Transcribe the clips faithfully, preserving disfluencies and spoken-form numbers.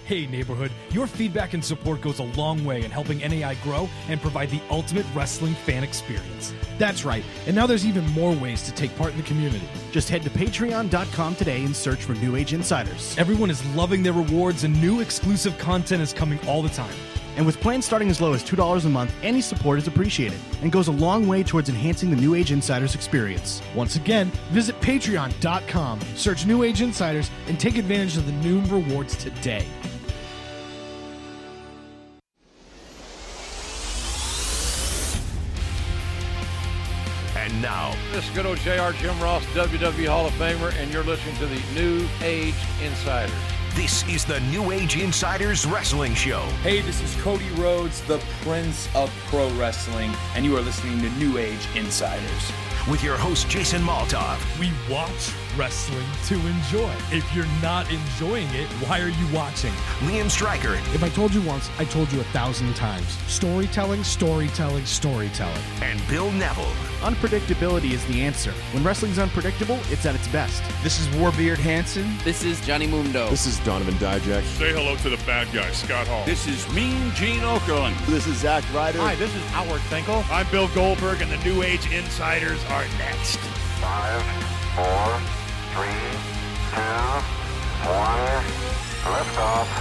Hey neighborhood, your feedback and support goes a long way in helping N A I grow and provide the ultimate wrestling fan experience. That's right, and now there's even more ways to take part in the community. Just head to patreon dot com today and search for New Age Insiders. Everyone is loving their rewards and new exclusive content is coming all the time. And with plans starting as low as two dollars a month, any support is appreciated and goes a long way towards enhancing the New Age Insiders experience. Once again, visit patreon dot com, search New Age Insiders, and take advantage of the new rewards today. And now, this is good old J R Jim Ross, W W E Hall of Famer, and you're listening to the New Age Insiders. this is the New Age Insiders Wrestling Show. Hey, this is Cody Rhodes, the Prince of Pro Wrestling, and you are listening to New Age Insiders. With your host, Jason Maltov. We watch wrestling to enjoy. If you're not enjoying it, why are you watching? Liam Stryker. If I told you once, I told you a thousand times. Storytelling, storytelling, storytelling. And Bill Neville. Unpredictability is the answer. When wrestling's unpredictable, it's at its best. This is Warbeard Hansen. This is Johnny Mundo. This is Donovan Dijak. Say hello to the bad guy, Scott Hall. This is Mean Gene Okerlund. This is Zack Ryder. Hi, this is Howard Finkel. I'm Bill Goldberg, and the New Age Insiders are next. Five, four, three, two, one, lift off.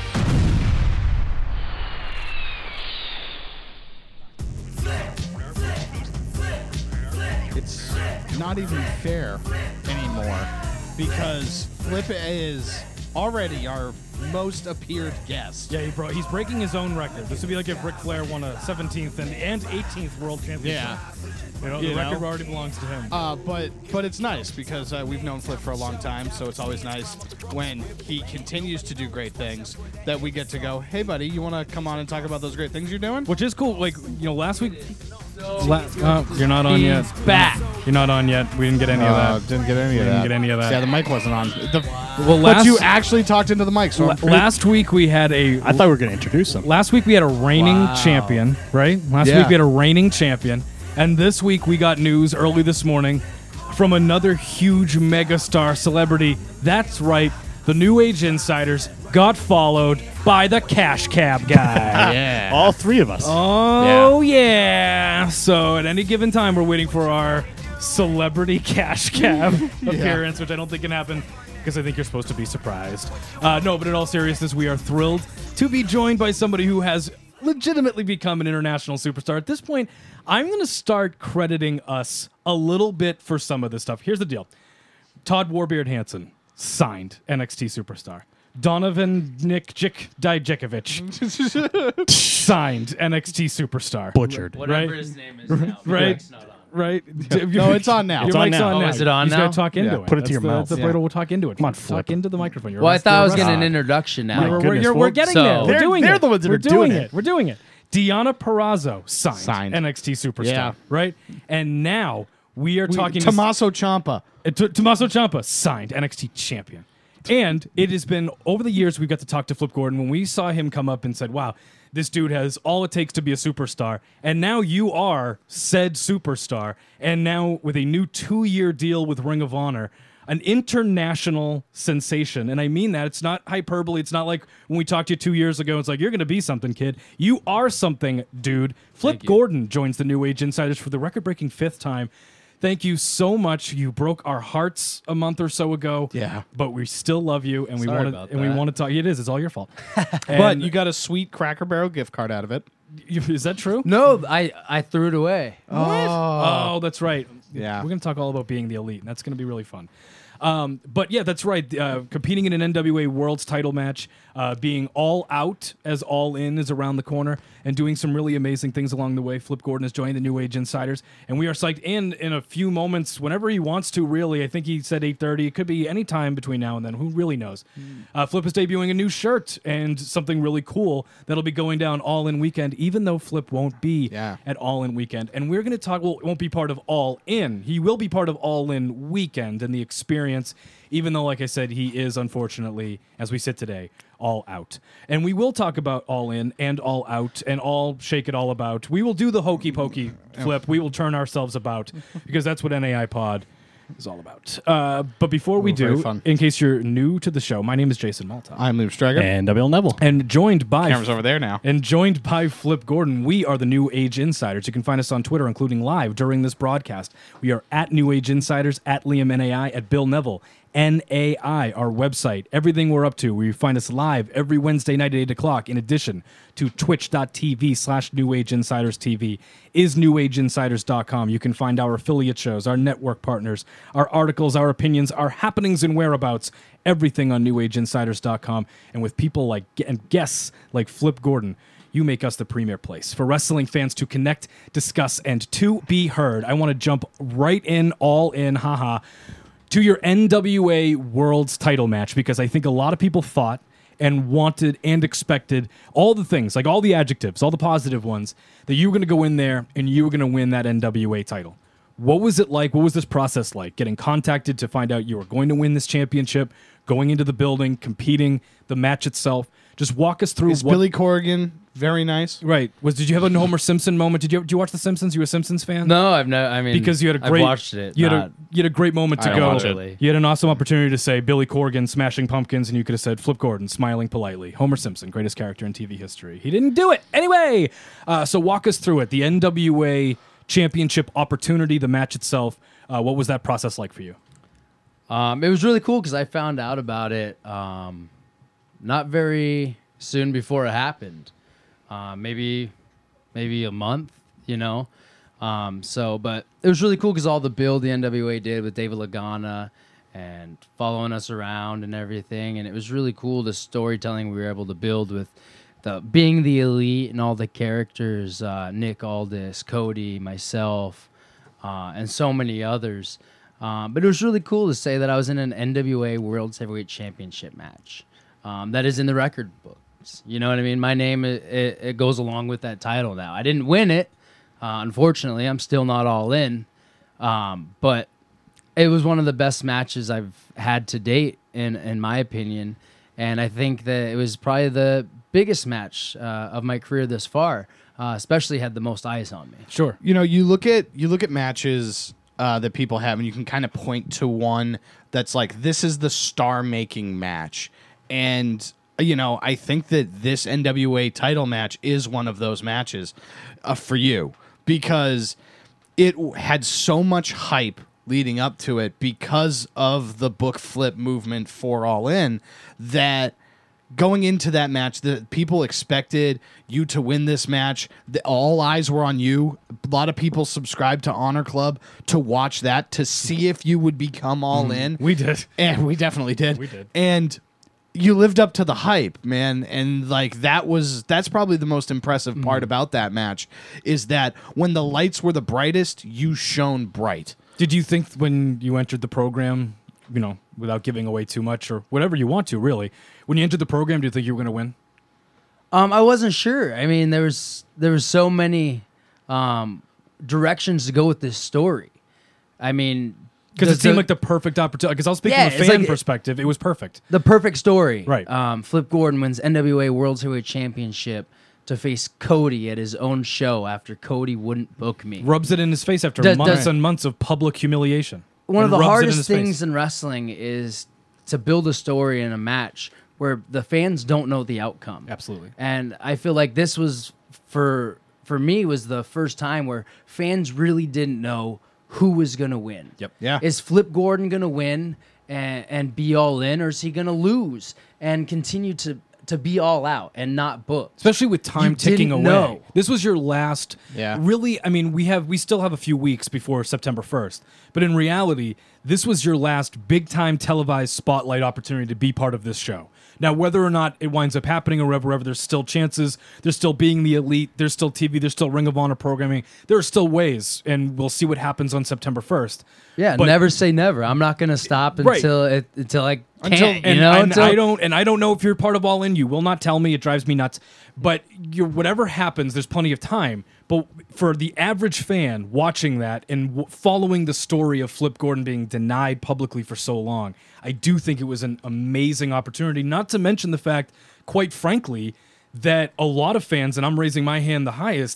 It's not even fair anymore because Flip is already our most appeared guest. Yeah, he bro- he's breaking his own record. This would be like if Ric Flair won a seventeenth and, and eighteenth world championship. Yeah. You know, You the know? record already belongs to him. Uh, but but it's nice because uh, we've known Flip for a long time, so it's always nice when he continues to do great things that we get to go, hey, buddy, you want to come on and talk about those great things you're doing? Which is cool. Like, you know, last week... La- oh, you're not on He's yet. back. You're not on yet. We didn't get any Uh, of that. didn't get any we of didn't that. get any of that. Yeah, the mic wasn't on. The, Well, but last, you actually talked into the mic, so la- I'm pretty- last week we had a... I thought we were going to introduce him. Last week we had a reigning Wow. champion, right? Last Yeah. week we had a reigning champion. And this week we got news early this morning from another huge megastar celebrity. That's right. The New Age Insiders got followed by the Cash Cab guy. yeah. All three of us. Oh, yeah. So at any given time, we're waiting for our celebrity Cash Cab appearance, which I don't think can happen because I think you're supposed to be surprised. Uh, no, but in all seriousness, we are thrilled to be joined by somebody who has legitimately become an international superstar. At this point, I'm going to start crediting us a little bit for some of this stuff. Here's the deal. Todd Warbeard Hansen signed N X T superstar. Donovan Nick Jick Dijakovic signed N X T superstar. Butchered. Whatever right? his name is now. Right. Mic's not on. Right? No, it's on now. Your It's on mic's now. on Oh, now. is it on You just now? gotta talk into Yeah, it. put it to That's your the, mouth. That's the Yeah. way we'll talk into it. Come on, Talk Flip. into the microphone. You're Well, I rest- thought I you're was getting rest- an introduction now. We're, we're, goodness, you're- we're well, getting so- there. We're They're- doing they're it. the ones that we're are doing doing it. it. We're doing it. Deanna Perrazzo signed, Signed. N X T superstar. Yeah. Right? And now we are We- talking to Tommaso Ciampa. Uh, T- Tommaso Ciampa signed N X T champion. And it has been, over the years, we've got to talk to Flip Gordon when we saw him come up and said, wow, this dude has all it takes to be a superstar. And now you are said superstar. And now with a new two-year deal with Ring of Honor, an international sensation. And I mean that. It's not hyperbole. It's not like when we talked to you two years ago, it's like, you're going to be something, kid. You are something, dude. Flip Gordon joins the New Age Insiders for the record-breaking fifth time. Thank you so much. You broke our hearts a month or so ago. Yeah. But we still love you, and we Sorry want about to and we that. want to talk. It is. It's all your fault. But And you got a sweet Cracker Barrel gift card out of it. you- is that true? No, I, I threw it away. Oh, that's right. Yeah. We're going to talk all about being the elite, and that's going to be really fun. Um, but yeah, that's right. Uh, competing in an N W A World's title match, uh, being all out as all in is around the corner, and doing some really amazing things along the way. Flip Gordon has joined the New Age Insiders, and we are psyched in in a few moments, whenever he wants to. Really, I think he said eight thirty. It could be any time between now and then. Who really knows? Uh, Flip is debuting a new shirt and something really cool that'll be going down All In Weekend, even though Flip won't be Yeah. at All In Weekend. And we're going to talk, well, it won't be part of All In. He will be part of All In Weekend and the experience, even though, like I said, he is, unfortunately, as we sit today, all out. And we will talk about All In and All Out and all Shake It All About. We will do the hokey pokey flip. We will turn ourselves about because that's what N A I Pod is all about. Uh, but before we Ooh, very do, fun. in case you're new to the show, my name is Jason Malta. I'm Liam Strager. And Bill Neville. And joined by Camera's over there now. And joined by Flip Gordon, we are the New Age Insiders. You can find us on Twitter, including live during this broadcast. We are at New Age Insiders, at Liam N A I, at Bill Neville N A I, our website. Everything we're up to, we find us live every Wednesday night at eight o'clock, in addition to twitch.tv slash New Age Insiders TV, is new age insiders dot com. You can find our affiliate shows, our network partners, our articles, our opinions, our happenings and whereabouts, everything on new age insiders dot com. And with people like and guests like Flip Gordon, you make us the premier place for wrestling fans to connect, discuss, and to be heard. I want to jump right in, all in, haha, to your N W A World's title match, because I think a lot of people thought and wanted and expected all the things, like all the adjectives, all the positive ones, that you were going to go in there and you were going to win that N W A title. What was it like? What was this process like? Getting contacted to find out you were going to win this championship, going into the building, competing, the match itself. Just walk us through. Is what, Billy Corrigan very nice? Right. Was did you have a Homer Simpson moment? Did you did you watch The Simpsons? You a Simpsons fan? No, I've no. I mean, because you had a great. I've watched it. You had not, a you had a great moment to I go. watch it. You had an awesome opportunity to say Billy Corgan smashing pumpkins, and you could have said Flip Gordon smiling politely. Homer Simpson, greatest character in T V history. He didn't do it anyway. Uh, so walk us through it. The N W A Championship opportunity, the match itself. Uh, what was that process like for you? Um, it was really cool because I found out about it um, not very soon before it happened. Uh, maybe, maybe a month, you know. Um, so, but it was really cool because all the build the N W A did with David Lagana and following us around and everything, and it was really cool the storytelling we were able to build with the being the elite and all the characters, uh, Nick Aldis, Cody, myself, uh, and so many others. Um, but it was really cool to say that I was in an N W A World Heavyweight Championship match. Um, that is in the record books. You know what I mean? My name, it, it, it goes along with that title now. I didn't win it. Uh, unfortunately, I'm still not all in. Um, but it was one of the best matches I've had to date, in, in my opinion. And I think that it was probably the biggest match uh, of my career this far, uh, especially had the most eyes on me. Sure. You know, you look at you look at matches uh, that people have, and you can kind of point to one that's like, this is the star-making match. And, you know, I think that this N W A title match is one of those matches uh, for you, because it had so much hype leading up to it because of the book flip movement for All In, that going into that match, the people expected you to win this match. The, all eyes were on you. A lot of people subscribed to Honor Club to watch that, to see if you would become All Mm, In. we did. And we definitely did. We did. And you lived up to the hype, man. And like that was that's probably the most impressive part Mm. about that match, is that when the lights were the brightest, you shone bright. Did you think when you entered the program, you know, without giving away too much or whatever you want to, really, when you entered the program, do you think you were going to win? Um, I wasn't sure. I mean, there was there was so many um, directions to go with this story. I mean, because the- it seemed the- like the perfect opportunity. Because I was speaking Yeah, from a it's fan like- perspective, it was perfect. the perfect story. Right. Um, Flip Gordon wins N W A World Heavyweight Championship to face Cody at his own show after Cody wouldn't book me. Rubs it in his face after Does- months does- and months of public humiliation. One And of the rubs it in hardest his face. things in wrestling is to build a story in a match where the fans don't know the outcome. Absolutely. And I feel like this was, for for me, was the first time where fans really didn't know who was going to win. Yep. Yeah. Is Flip Gordon going to win and, and be all in, or is he going to lose and continue to, to be all out and not book? Especially with time You ticking away. didn't know. This was your last. Yeah. Really, I mean, we have we still have a few weeks before September first, but in reality, this was your last big time televised spotlight opportunity to be part of this show. Now, whether or not it winds up happening or wherever, there's still chances. There's still being the elite. There's still T V. There's still Ring of Honor programming. There are still ways, and we'll see what happens on September first. Yeah, But- never say never. I'm not going to stop Right. until it, until I can't. Until, you and, know, and until I don't, and I don't know if you're part of All In. You will not tell me. It drives me nuts. But you're, whatever happens, there's plenty of time. But for the average fan watching that and w- following the story of Flip Gordon being denied publicly for so long, I do think it was an amazing opportunity. Not to mention the fact, quite frankly, that a lot of fans, and I'm raising my hand the highest,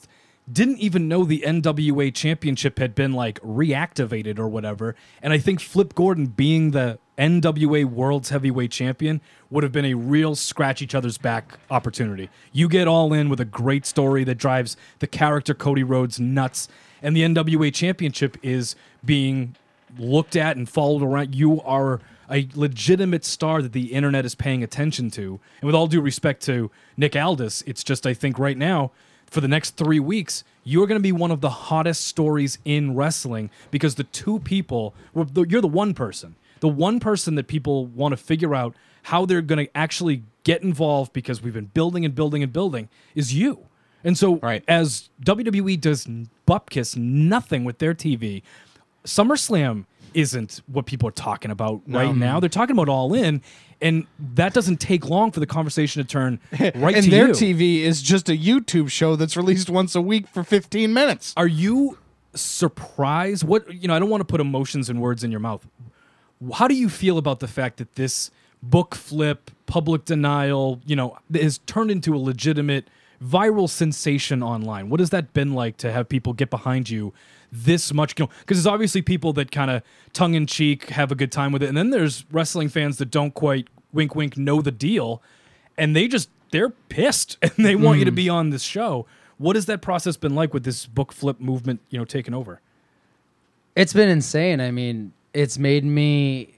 didn't even know the N W A championship had been like reactivated or whatever. And I think Flip Gordon being the N W A World's Heavyweight Champion would have been a real scratch each other's back opportunity. You get All In with a great story that drives the character Cody Rhodes nuts, and the N W A Championship is being looked at and followed around. You are a legitimate star that the internet is paying attention to. And with all due respect to Nick Aldis, it's just, I think right now, for the next three weeks, you're going to be one of the hottest stories in wrestling because the two people, well, the- you're the one person. The one person that people want to figure out how they're going to actually get involved because we've been building and building and building is you. And so Right. as W W E does bupkiss nothing with their T V, SummerSlam isn't what people are talking about right now. They're talking about All In, and that doesn't take long for the conversation to turn right and to their you. T V is just a YouTube show that's released once a week for fifteen minutes. Are you surprised? What you know, I don't want to put emotions and words in your mouth. How do you feel about the fact that this book flip, public denial, you know, has turned into a legitimate viral sensation online? What has that been like to have people get behind you this much? Because there's obviously people that kind of tongue in cheek have a good time with it, and then there's wrestling fans that don't quite wink wink know the deal, and they just they're pissed and they want you to be on this show. What has that process been like with this book flip movement, you know, taking over? It's been insane. I mean, it's made me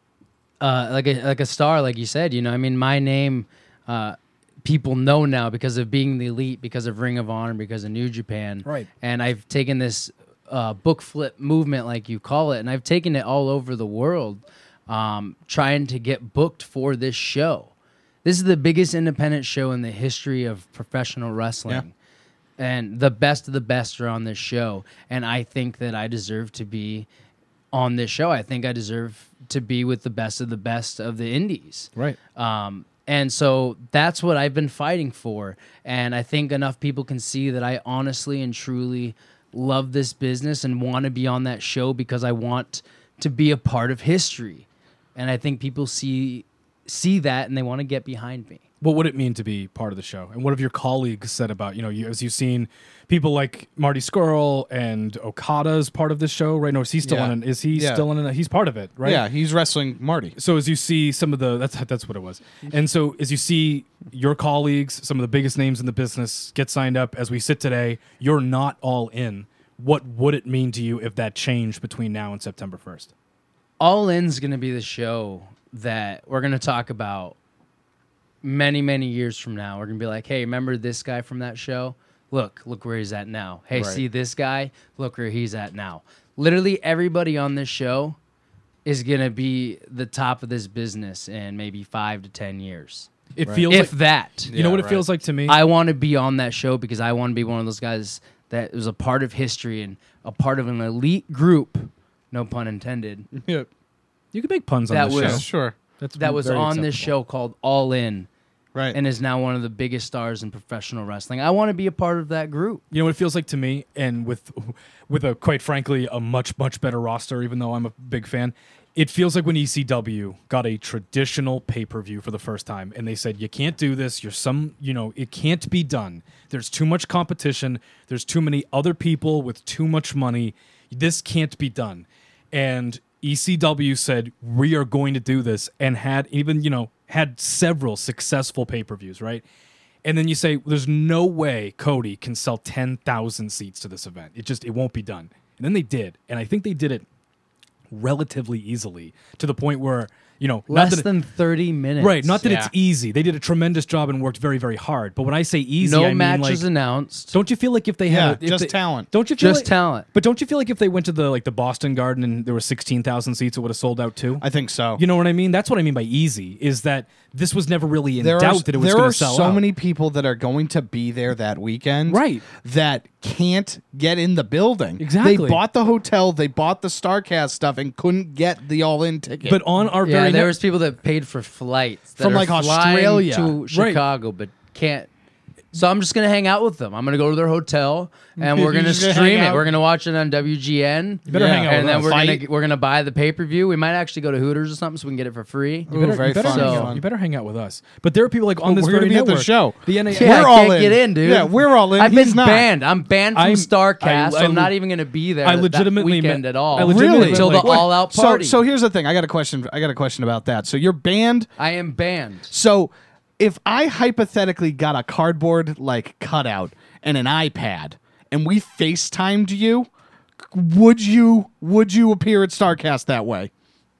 uh, like a like a star, like you said. You know, I mean, my name uh, people know now because of being the Elite, because of Ring of Honor, because of New Japan. Right. And I've taken this uh, book flip movement, like you call it, and I've taken it all over the world, um, trying to get booked for this show. This is the biggest independent show in the history of professional wrestling. Yeah. And the best of the best are on this show. And I think that I deserve to be on this show. I think I deserve to be with the best of the best of the indies. Right. Um, and so that's what I've been fighting for. And I think enough people can see that I honestly and truly love this business and want to be on that show because I want to be a part of history. And I think people see see that and they want to get behind me. What would it mean to be part of the show? And what have your colleagues said about, you know, you, as you've seen people like Marty Scurll and Okada as part of this show, right? No, is he still Yeah. in it? Is he Yeah. still in it? He's part of it, right? Yeah, he's wrestling Marty. So as you see some of the, that's that's what it was. And so as you see your colleagues, some of the biggest names in the business get signed up as we sit today, you're not All In. What would it mean to you if that changed between now and September first? All In's going to be the show that we're going to talk about many, many years from now. We're going to be like, hey, remember this guy from that show? Look, look where he's at now. Hey, Right. see this guy? Look where he's at now. Literally everybody on this show is going to be the top of this business in maybe five to ten years. It feels If like, that. you know Yeah, what it right. feels like to me? I want to be on that show because I want to be one of those guys that was a part of history and a part of an elite group, no pun intended, Yeah, you can make puns on That this was- show. yeah, sure. That's that was very on this acceptable. show called All In Right. and is now one of the biggest stars in professional wrestling. I want to be a part of that group. You know what it feels like to me, and with with a quite frankly a much much better roster, even though I'm a big fan. It feels like when E C W got a traditional pay per view for the first time, and they said you can't do this. You're some, you know, it can't be done. There's too much competition. There's too many other people with too much money. This can't be done. And E C W said we are going to do this, and had even you know had several successful pay per views, right? And then you say, there's no way Cody can sell ten thousand seats to this event. It just, it won't be done. And then they did. And I think they did it relatively easily to the point where, you know, not Less that it- than thirty minutes. right, not that Yeah. it's easy. They did a tremendous job and worked very, very hard. But when I say easy, No I mean matches like, announced. don't you feel like if they Yeah, had if just they- talent. Don't you feel Just like, talent. But don't you feel like if they went to the like the Boston Garden and there were sixteen thousand seats, it would have sold out too? I think so. You know what I mean? That's what I mean by easy. Is that this was never really in there doubt are, that it was there going are to sell so out. many people that are going to be there that weekend, Right. That can't get in the building. Exactly. They bought the hotel, they bought the StarCast stuff, and couldn't get the all-in ticket. But on our Yeah, very there ne- was people that paid for flights that From, are like, flying Australia. to Right. Chicago, but can't So I'm just gonna hang out with them. I'm gonna go to their hotel and we're You're gonna just gonna stream hang it. out? We're gonna watch it on W G N. You better hang out and with then us. we're Fight. gonna we're gonna buy the pay per view. We might actually go to Hooters or something so we can get it for free. Ooh, You better, very you better fun. hang So- out. You better hang out with us. But there are people like on this we're very gonna be at the network. show. The N A Yeah, We're I all can't in. get in, dude. Yeah, we're all in. I've He's been not. banned. I'm banned from I'm- Starcast, I- so I I'm not le- even gonna be there I that legitimately weekend me- at all. I legitimately until the like- all out So, party. so here's the thing. I got a question. I got a question about that. So you're banned. I am banned. So if I hypothetically got a cardboard like cutout and an iPad and we FaceTimed you, would you would you appear at Starcast that way?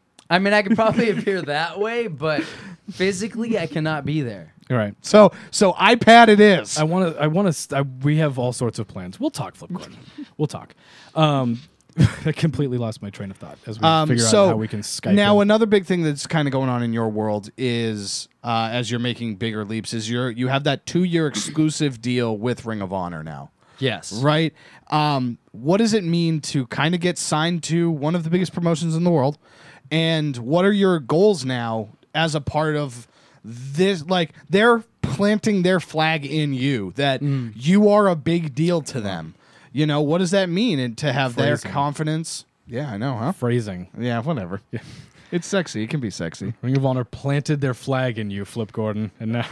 I mean, I could probably appear that way, but physically, I cannot be there. All right. So so iPad it is. I want to. I want to. We have all sorts of plans. We'll talk, Flip Gordon. We'll talk. Um, I completely lost my train of thought as we Um, figure so out how we can Skype. now in. another big thing that's kind of going on in your world is uh, as you're making bigger leaps is you're you have that two year exclusive deal with Ring of Honor now. Yes. Right. Um, what does it mean to kind of get signed to one of the biggest promotions in the world? And what are your goals now as a part of this? Like they're planting their flag in you that Mm. you are a big deal to them. You know, what does that mean? And to have their Phrasing. confidence. Yeah, I know, huh? Phrasing. Yeah, whatever. It's sexy. It can be sexy. Ring of Honor planted their flag in you, Flip Gordon, and now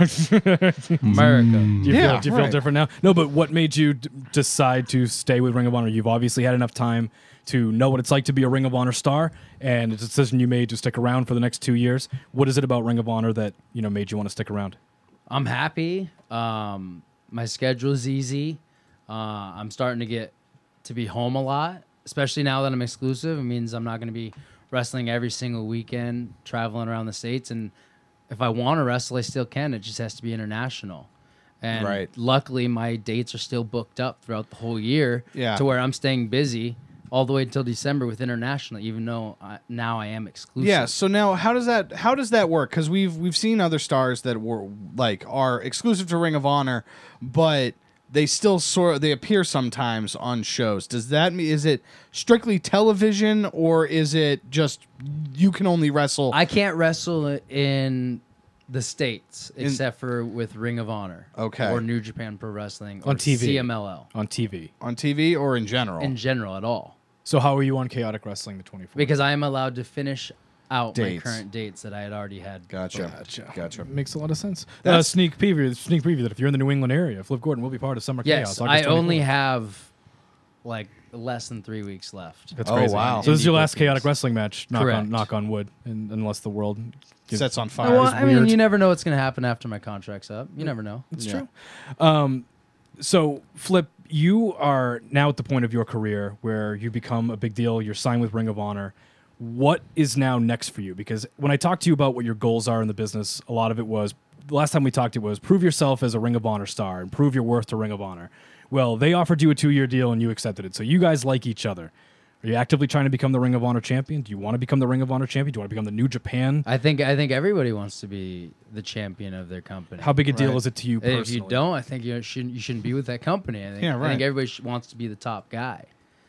America. Do you, Yeah, feel, do you feel right. different now? No, but what made you d- decide to stay with Ring of Honor? You've obviously had enough time to know what it's like to be a Ring of Honor star, and it's a decision you made to stick around for the next two years. What is it about Ring of Honor that you know made you want to stick around? I'm happy. Um, my schedule is easy. Uh, I'm starting to get to be home a lot, especially now that I'm exclusive. It means I'm not going to be wrestling every single weekend, traveling around the States. And if I want to wrestle, I still can. It just has to be international. And Right. luckily, my dates are still booked up throughout the whole year Yeah. to where I'm staying busy all the way until December with international, even though I, now I am exclusive. Yeah. So now, how does that how does that work? Because we've we've seen other stars that were like are exclusive to Ring of Honor, but they still sort they appear sometimes on shows. Does that mean is it strictly television or is it just you can only wrestle? I can't wrestle in the States In- except for with Ring of Honor. Okay. Or New Japan Pro Wrestling. Or On T V. C M L L. On T V. on T V or in general? In general, at all. So how are you on Chaotic Wrestling the twenty-fourth? Because I am allowed to finish out Dates. my current dates that I had already had. Gotcha. Gotcha. Gotcha. Makes a lot of sense. Uh, That's- sneak preview. Sneak preview that if you're in the New England area, Flip Gordon will be part of Summer Yes, Chaos. I August only twenty-fourth. have like less than three weeks left. That's Oh, crazy. wow. So this is your Indie last bookings. Chaotic Wrestling match. Knock Correct. on knock on wood, and, unless the world gets, Sets on Oh, fire. well, I mean, weird. you never know what's going to happen after my contract's up. You never know. It's Yeah. true. Um, so, Flip, you are now at the point of your career where you become a big deal. You're signed with Ring of Honor. What is now next for you? Because when I talked to you about what your goals are in the business, a lot of it was the last time we talked. It was prove yourself as a Ring of Honor star and prove your worth to Ring of Honor. Well, they offered you a two-year deal and you accepted it. So you guys like each other. Are you actively trying to become the Ring of Honor champion? Do you want to become the Ring of Honor champion? Do you want to become the New Japan? I think I think everybody wants to be the champion of their company. How big a deal Right. is it to you And personally? if you don't, I think you shouldn't you shouldn't be with that company. I think, Yeah, I right. think everybody sh- wants to be the top guy.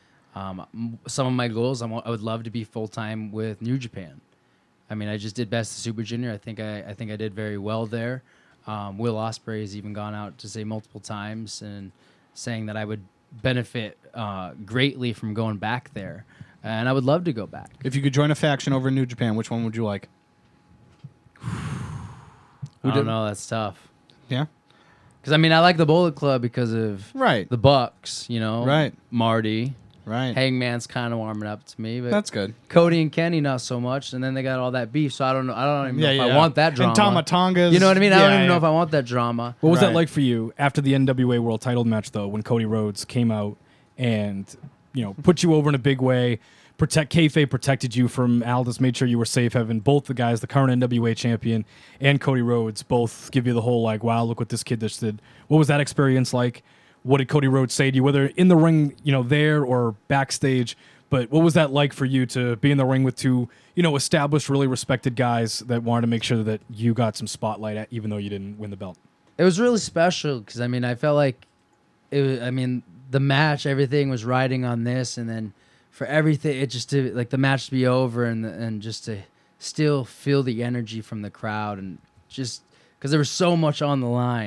Um, m- some of my goals, I, want, I would love to be full time with New Japan. I mean, I just did Best of Super Junior. I think I, I think I did very well there. Um, Will Ospreay has even gone out to say multiple times and saying that I would benefit uh, greatly from going back there, and I would love to go back. If you could join a faction over in New Japan, which one would you like? I don't know. That's tough. Yeah. Because I mean, I like the Bullet Club because of Right. the Bucks. You know, Right. Marty. Right. Hangman's kind of warming up to me, but That's good. Cody and Kenny not so much, and then they got all that beef. So I don't know. I don't even know Yeah, if yeah. I want that drama. And Tama Tonga's. You know what I mean? I don't yeah, even know yeah. if I want that drama. What was Right. that like for you after the N W A World Title match, though, when Cody Rhodes came out and you know put you over in a big way? Protect kayfabe protected you from Aldis, made sure you were safe. Having both the guys, the current N W A champion and Cody Rhodes, both give you the whole like, wow, look what this kid just did. What was that experience like? What did Cody Rhodes say to you, whether in the ring, you know, there or backstage? But what was that like for you to be in the ring with two, you know, established, really respected guys that wanted to make sure that you got some spotlight, at, even though you didn't win the belt? It was really special because I mean, I felt like it was, I mean, the match, everything was riding on this, and then for everything, it just to like the match to be over and and just to still feel the energy from the crowd and just because there was so much on the line.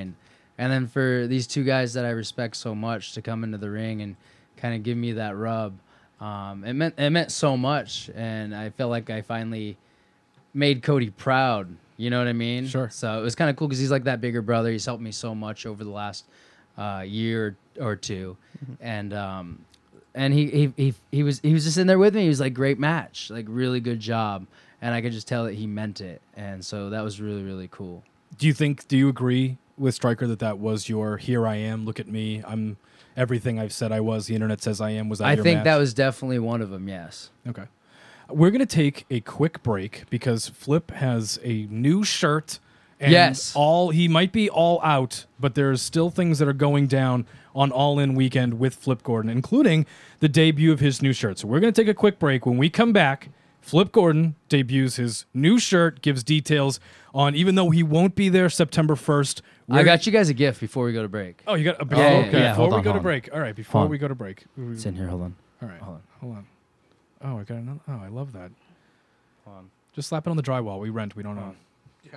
And then for these two guys that I respect so much to come into the ring and kind of give me that rub, um, it meant it meant so much, and I felt like I finally made Cody proud. You know what I mean? Sure. So it was kind of cool because he's like that bigger brother. He's helped me so much over the last uh, year or two, mm-hmm. and um, and he, he he he was he was just in there with me. He was like, great match, like really good job, and I could just tell that he meant it, and so that was really really cool. Do you think? Do you agree with Stryker that that was your "Here I am, look at me, I'm everything I've said I was"? The internet says I am. Was that I your think match? that was definitely one of them. Yes. Okay. We're going to take a quick break because Flip has a new shirt. And yes. all he might be all out, but there's still things that are going down on All In Weekend with Flip Gordon, including the debut of his new shirt. So we're going to take a quick break. When we come back, Flip Gordon debuts his new shirt, gives details on, even though he won't be there September first. I got you guys a gift before we go to break. Oh, you got a yeah, yeah, okay. yeah, Before hold we on, go to hold break. All right, before Hold we go to break. It's in here. Hold on. All right. Hold on. Hold on. Oh, I got another. Oh, I love that. Hold on. Just slap it on the drywall. We rent. We don't own. Yeah.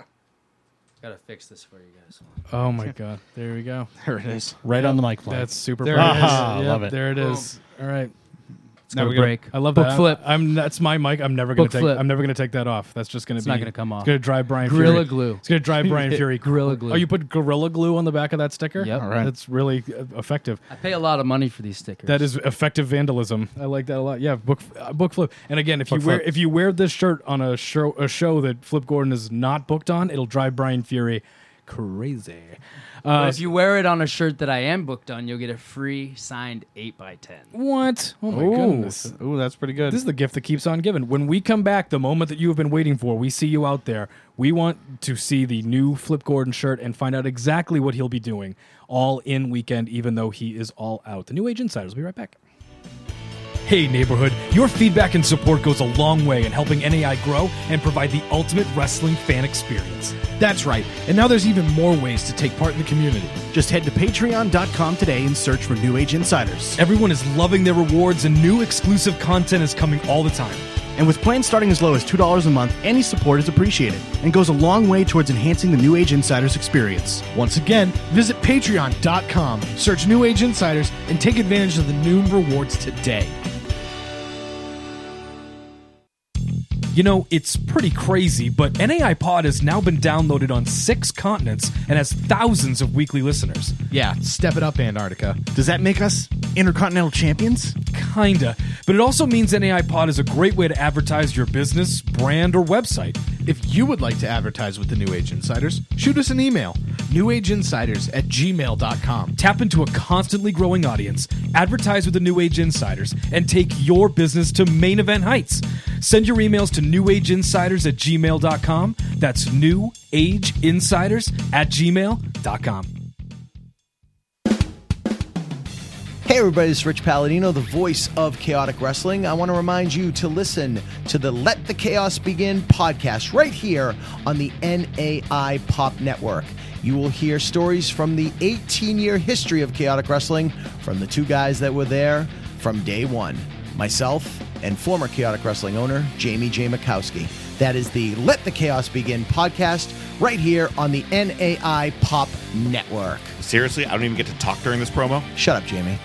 Gotta fix this for you guys. Oh my God! There we go. There it is. Right yep. on the mic plug. That's super. There it is. Ah, Yep, love it. it. There it Boom. is. All right. Let's Now go we're to break. Gonna, I love Book that. flip. I'm. That's my mic. I'm never gonna Book take. flip. I'm never gonna take that off. That's just gonna It's be. not gonna come off. It's gonna drive Brian. Gorilla Fury. glue. It's gonna drive Brian Fury. Gorilla glue. Oh, you put Gorilla Glue on the back of that sticker? Yep. All right. That's really uh, effective. I pay a lot of money for these stickers. That is effective vandalism. I like that a lot. Yeah, book uh, book flip. And again, if Book you wear flip. if you wear this shirt on a show a show that Flip Gordon is not booked on, it'll drive Brian Fury crazy. Uh, But if you wear it on a shirt that I am booked on, you'll get a free signed eight by ten. What? Oh my Ooh. goodness. Ooh, that's pretty good. This is the gift that keeps on giving. When we come back, the moment that you have been waiting for, we see you out there. We want to see the new Flip Gordon shirt and find out exactly what he'll be doing all in weekend, even though he is all out. The New Age Insiders will be right back. Hey, neighborhood, your feedback and support goes a long way in helping N A I grow and provide the ultimate wrestling fan experience. That's right. And now there's even more ways to take part in the community. Just head to patreon dot com today and search for New Age Insiders. Everyone is loving their rewards and new exclusive content is coming all the time. And with plans starting as low as two dollars a month, any support is appreciated and goes a long way towards enhancing the New Age Insiders experience. Once again, visit patreon dot com, search New Age Insiders, and take advantage of the new rewards today. You know, it's pretty crazy, but N A I Pod has now been downloaded on six continents and has thousands of weekly listeners. Yeah, step it up, Antarctica. Does that make us intercontinental champions? Kinda. But it also means N A I Pod is a great way to advertise your business, brand, or website. If you would like to advertise with the New Age Insiders, shoot us an email, newageinsiders at gmail dot com. Tap into a constantly growing audience, advertise with the New Age Insiders, and take your business to main event heights. Send your emails to newageinsiders at gmail dot com. That's newageinsiders at gmail dot com. Hey everybody, it's Rich Palladino, the voice of Chaotic Wrestling. I want to remind you to listen to the Let the Chaos Begin podcast right here on the N A I Pop Network. You will hear stories from the eighteen-year history of Chaotic Wrestling from the two guys that were there from day one, myself and former Chaotic Wrestling owner, Jamie J. Mikowski. That is the Let the Chaos Begin podcast right here on the N A I Pop Network. Seriously? I don't even get to talk during this promo? Shut up, Jamie.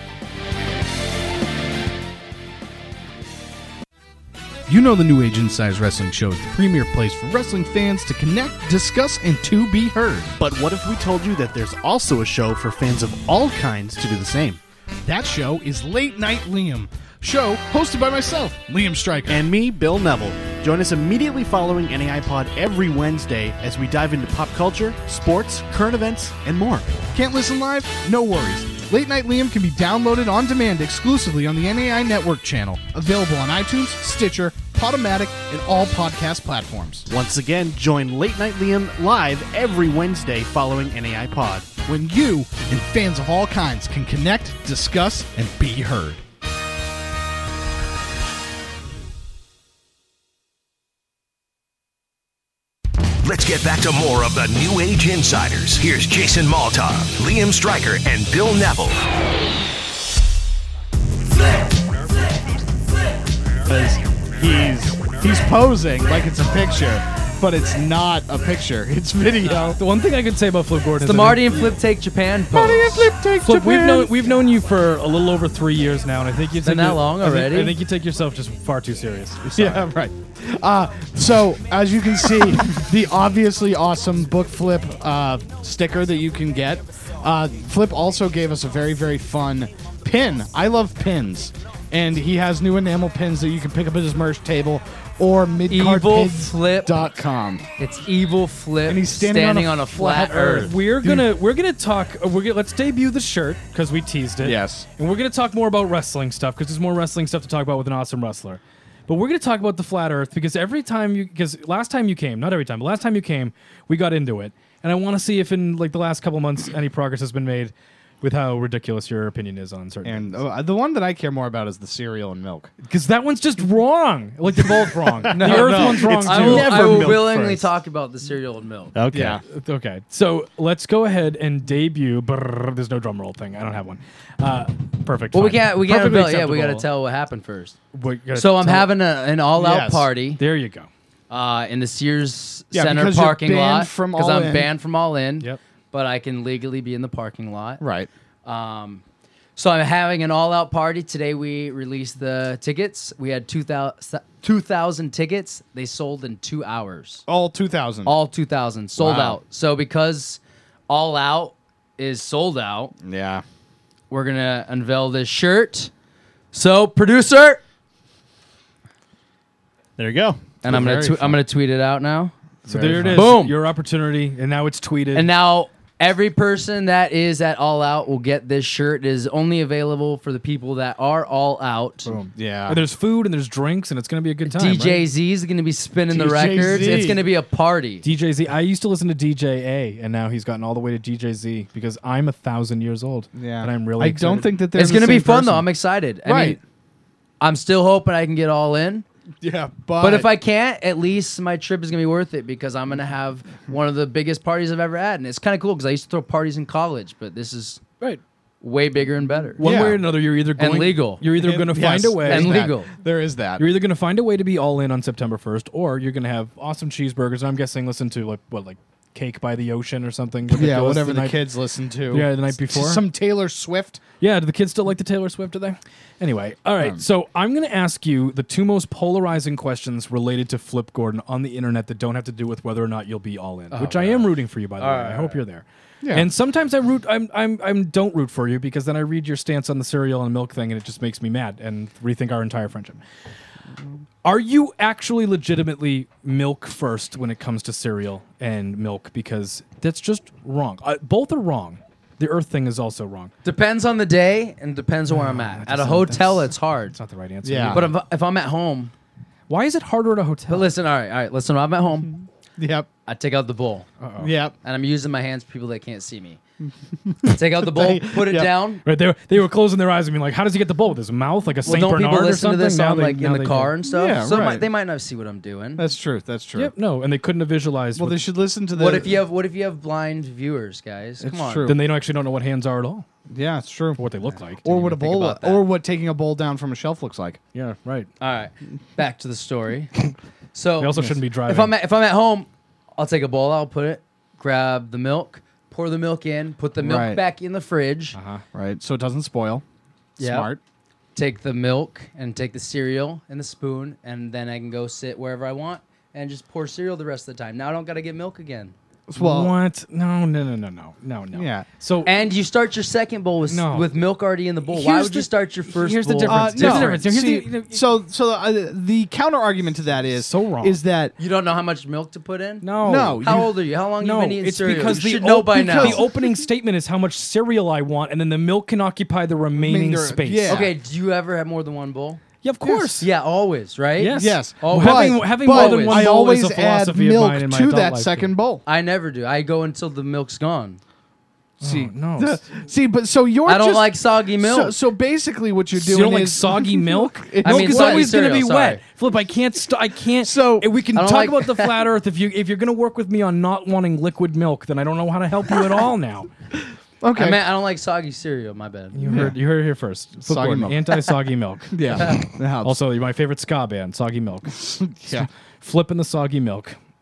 You know the New Age Insiders Wrestling Show is the premier place for wrestling fans to connect, discuss, and to be heard. But what if we told you that there's also a show for fans of all kinds to do the same? That show is Late Night Liam, show hosted by myself, Liam Stryker. And me, Bill Neville. Join us immediately following N A I Pod every Wednesday as we dive into pop culture, sports, current events, and more. Can't listen live? No worries. Late Night Liam can be downloaded on demand exclusively on the N A I Network channel. Available on iTunes, Stitcher, Podomatic, and all podcast platforms. Once again, join Late Night Liam live every Wednesday following N A I Pod, when you and fans of all kinds can connect, discuss, and be heard. Let's get back to more of the New Age Insiders. Here's Jason Maltov, Liam Stryker, and Bill Neville. Because he's he's posing like it's a picture, but it's not a picture. It's video. The one thing I could say about Flip Gordon It's is the I Marty think- and Flip Take Japan post. Marty and Flip take Flip, we've Japan. known we've known you for a little over three years now, and I think you been take that it- long I think- already? I think you take yourself just far too serious. I'm sorry. Yeah, right. Uh, so, as you can see, the obviously awesome Book Flip uh, sticker that you can get. Uh, Flip also gave us a very, very fun pin. I love pins. And he has new enamel pins that you can pick up at his merch table or midcard pigs dot com. It's Evil Flip And he's standing on a on a flat, flat earth. earth. We're gonna we're gonna talk. Uh, we're gonna, let's debut the shirt because we teased it. Yes. And we're gonna talk more about wrestling stuff because there's more wrestling stuff to talk about with an awesome wrestler. But we're gonna talk about the flat Earth because every time you, because last time you came, not every time, but last time you came, we got into it, and I want to see if in like the last couple months any progress has been made with how ridiculous your opinion is on certain. And uh, the one that I care more about is the cereal and milk. Because that one's just wrong. Like they're both wrong. No, the Earth no, one's wrong it's too. I will, Never I will milk willingly first. talk about the cereal and milk. Okay. Yeah. Okay. So let's go ahead and debut. Brrr, there's no drum roll thing. I don't have one. Uh, perfect. Well, we fine. can't. We can't. Perfectly Reveal, yeah, we got to acceptable. tell what happened first. We gotta So I'm tell- having a, an all-out Yes. party There you go. uh, in the Sears Yeah, Center because you're parking banned lot from because All I'm In. banned from All In. Yep. But I can legally be in the parking lot. Right. Um, so I'm having an all-out party today. We released the tickets. We had two thousand tickets. They sold in two hours. All two thousand. All two thousand sold Wow. out. So because All Out is sold out, Yeah. we're gonna unveil this shirt. So producer, There you go. and I'm gonna very tw- I'm gonna tweet it out now. So Very there it fun. is. Boom. Your opportunity, and now it's tweeted. And now every person that is at All Out will get this shirt. It is only available for the people that are All Out. Boom. Yeah. And there's food and there's drinks, and it's gonna be a good time. D J right? Z is gonna be spinning the D J records. Z. It's gonna be a party. D J Z. I used to listen to D J A, and now he's gotten all the way to D J Z because I'm a thousand years old. Yeah. And I'm really. I excited. don't think that they're It's the gonna be same fun person. though. I'm excited. I Right. mean, I'm still hoping I can get All In. Yeah, but, But if I can't, at least my trip is gonna be worth it because I'm gonna have one of the biggest parties I've ever had, and it's kind of cool because I used to throw parties in college, but this is Right. way bigger and better. One Yeah. way or another, you're either going And legal. You're either going to find Yes, a way. there's And that. legal. There is that. You're either going to find a way to be all in on September first, or you're going to have awesome cheeseburgers. And I'm guessing listen to like what, like Cake by the Ocean or something. Yeah, ridiculous whatever the night- kids listen to. Yeah, the night before. Some Taylor Swift. Yeah, do the kids still like the Taylor Swift? Do they? Anyway, all right. Um, so I'm going to ask you the two most polarizing questions related to Flip Gordon on the internet that don't have to do with whether or not you'll be all in, which I am rooting for you, by the way. I hope you're there. Yeah. And sometimes I root. I'm. I'm. I'm. Don't root for you because then I read your stance on the cereal and milk thing, and it just makes me mad and rethink our entire friendship. Are you actually legitimately milk first when it comes to cereal and milk? Because that's just wrong. Uh, both are wrong. The Earth thing is also wrong. Depends on the day and depends on where I'm at. At a doesn't- hotel, that's- it's hard. It's not the right answer. Yeah. But if, if I'm at home, Why is it harder at a hotel? but listen, all right, all right, listen. When I'm at home, Yep. I take out the bowl, Uh-oh. Yep. and I'm using my hands for people that can't see me. I take out the bowl, put it Yep. down. Right, they were, they were closing their eyes and being like, "How does he get the bowl with his mouth, like a Well, Saint don't Bernard people or listen to something?" this Now on they- like now in the they car do. and stuff? Yeah, so it right. might, they might not see what I'm doing. That's true. That's true. Yep, no, and they couldn't have visualized. Well, what- they should listen to the. What if you have What if you have blind viewers, guys? It's Come on. true. then they don't actually don't know what hands are at all, Yeah, it's true. or what they look like. Or what a think bowl, about that. or what taking a bowl down from a shelf looks like. Yeah, right. All right, back to the story. So They also shouldn't be driving. If I'm at, if I'm at home, I'll take a bowl. I'll put it, grab the milk, pour the milk in, put the milk Right. back in the fridge. uh-huh. Right, so it doesn't spoil. Yep. Smart. Take the milk and take the cereal and the spoon, and then I can go sit wherever I want and just pour cereal the rest of the time. Now I don't gotta get milk again. Well, what? No, no, no, no, no, no, no. Yeah. So And you start your second bowl with No. with milk already in the bowl. Why Here's would the- you start your first here's the bowl? difference. Uh, Here's no. the difference. Here's See, the- you know- so so uh, the counter argument to that is So wrong. is that You don't know how much milk to put in? no, No, How you- old are you? How long No, you been eating it's cereal? because you the should know op- by now. the opening statement is how much cereal I want, and then the milk can occupy the remaining Remainder- space. yeah. Okay, do you ever have more than one bowl? Yeah, of course. Yeah, always, right? Yes. yes, Always. Having, But- having but more than one I bowl always is a add philosophy of milk mine in my to adult that life, second too. bowl. I never do. I go until the milk's gone. See, no. the- see, but so you're I don't just, like soggy milk. So, so basically, what you're You doing don't like is soggy milk? It- I milk mean, is soggy always going to be cereal, wet. sorry. Flip, I can't. St- I can't. So- if we can I talk don't like- about the flat Earth. If you if you're going to work with me on not wanting liquid milk, then I don't know how to help you at all. Now okay. I mean, I don't like soggy cereal. My bad. you heard you heard it here first. Flip Soggy Gordon, milk. anti-soggy milk. yeah, that helps. Also, my favorite ska band, Soggy Milk. yeah. Flipping the soggy milk.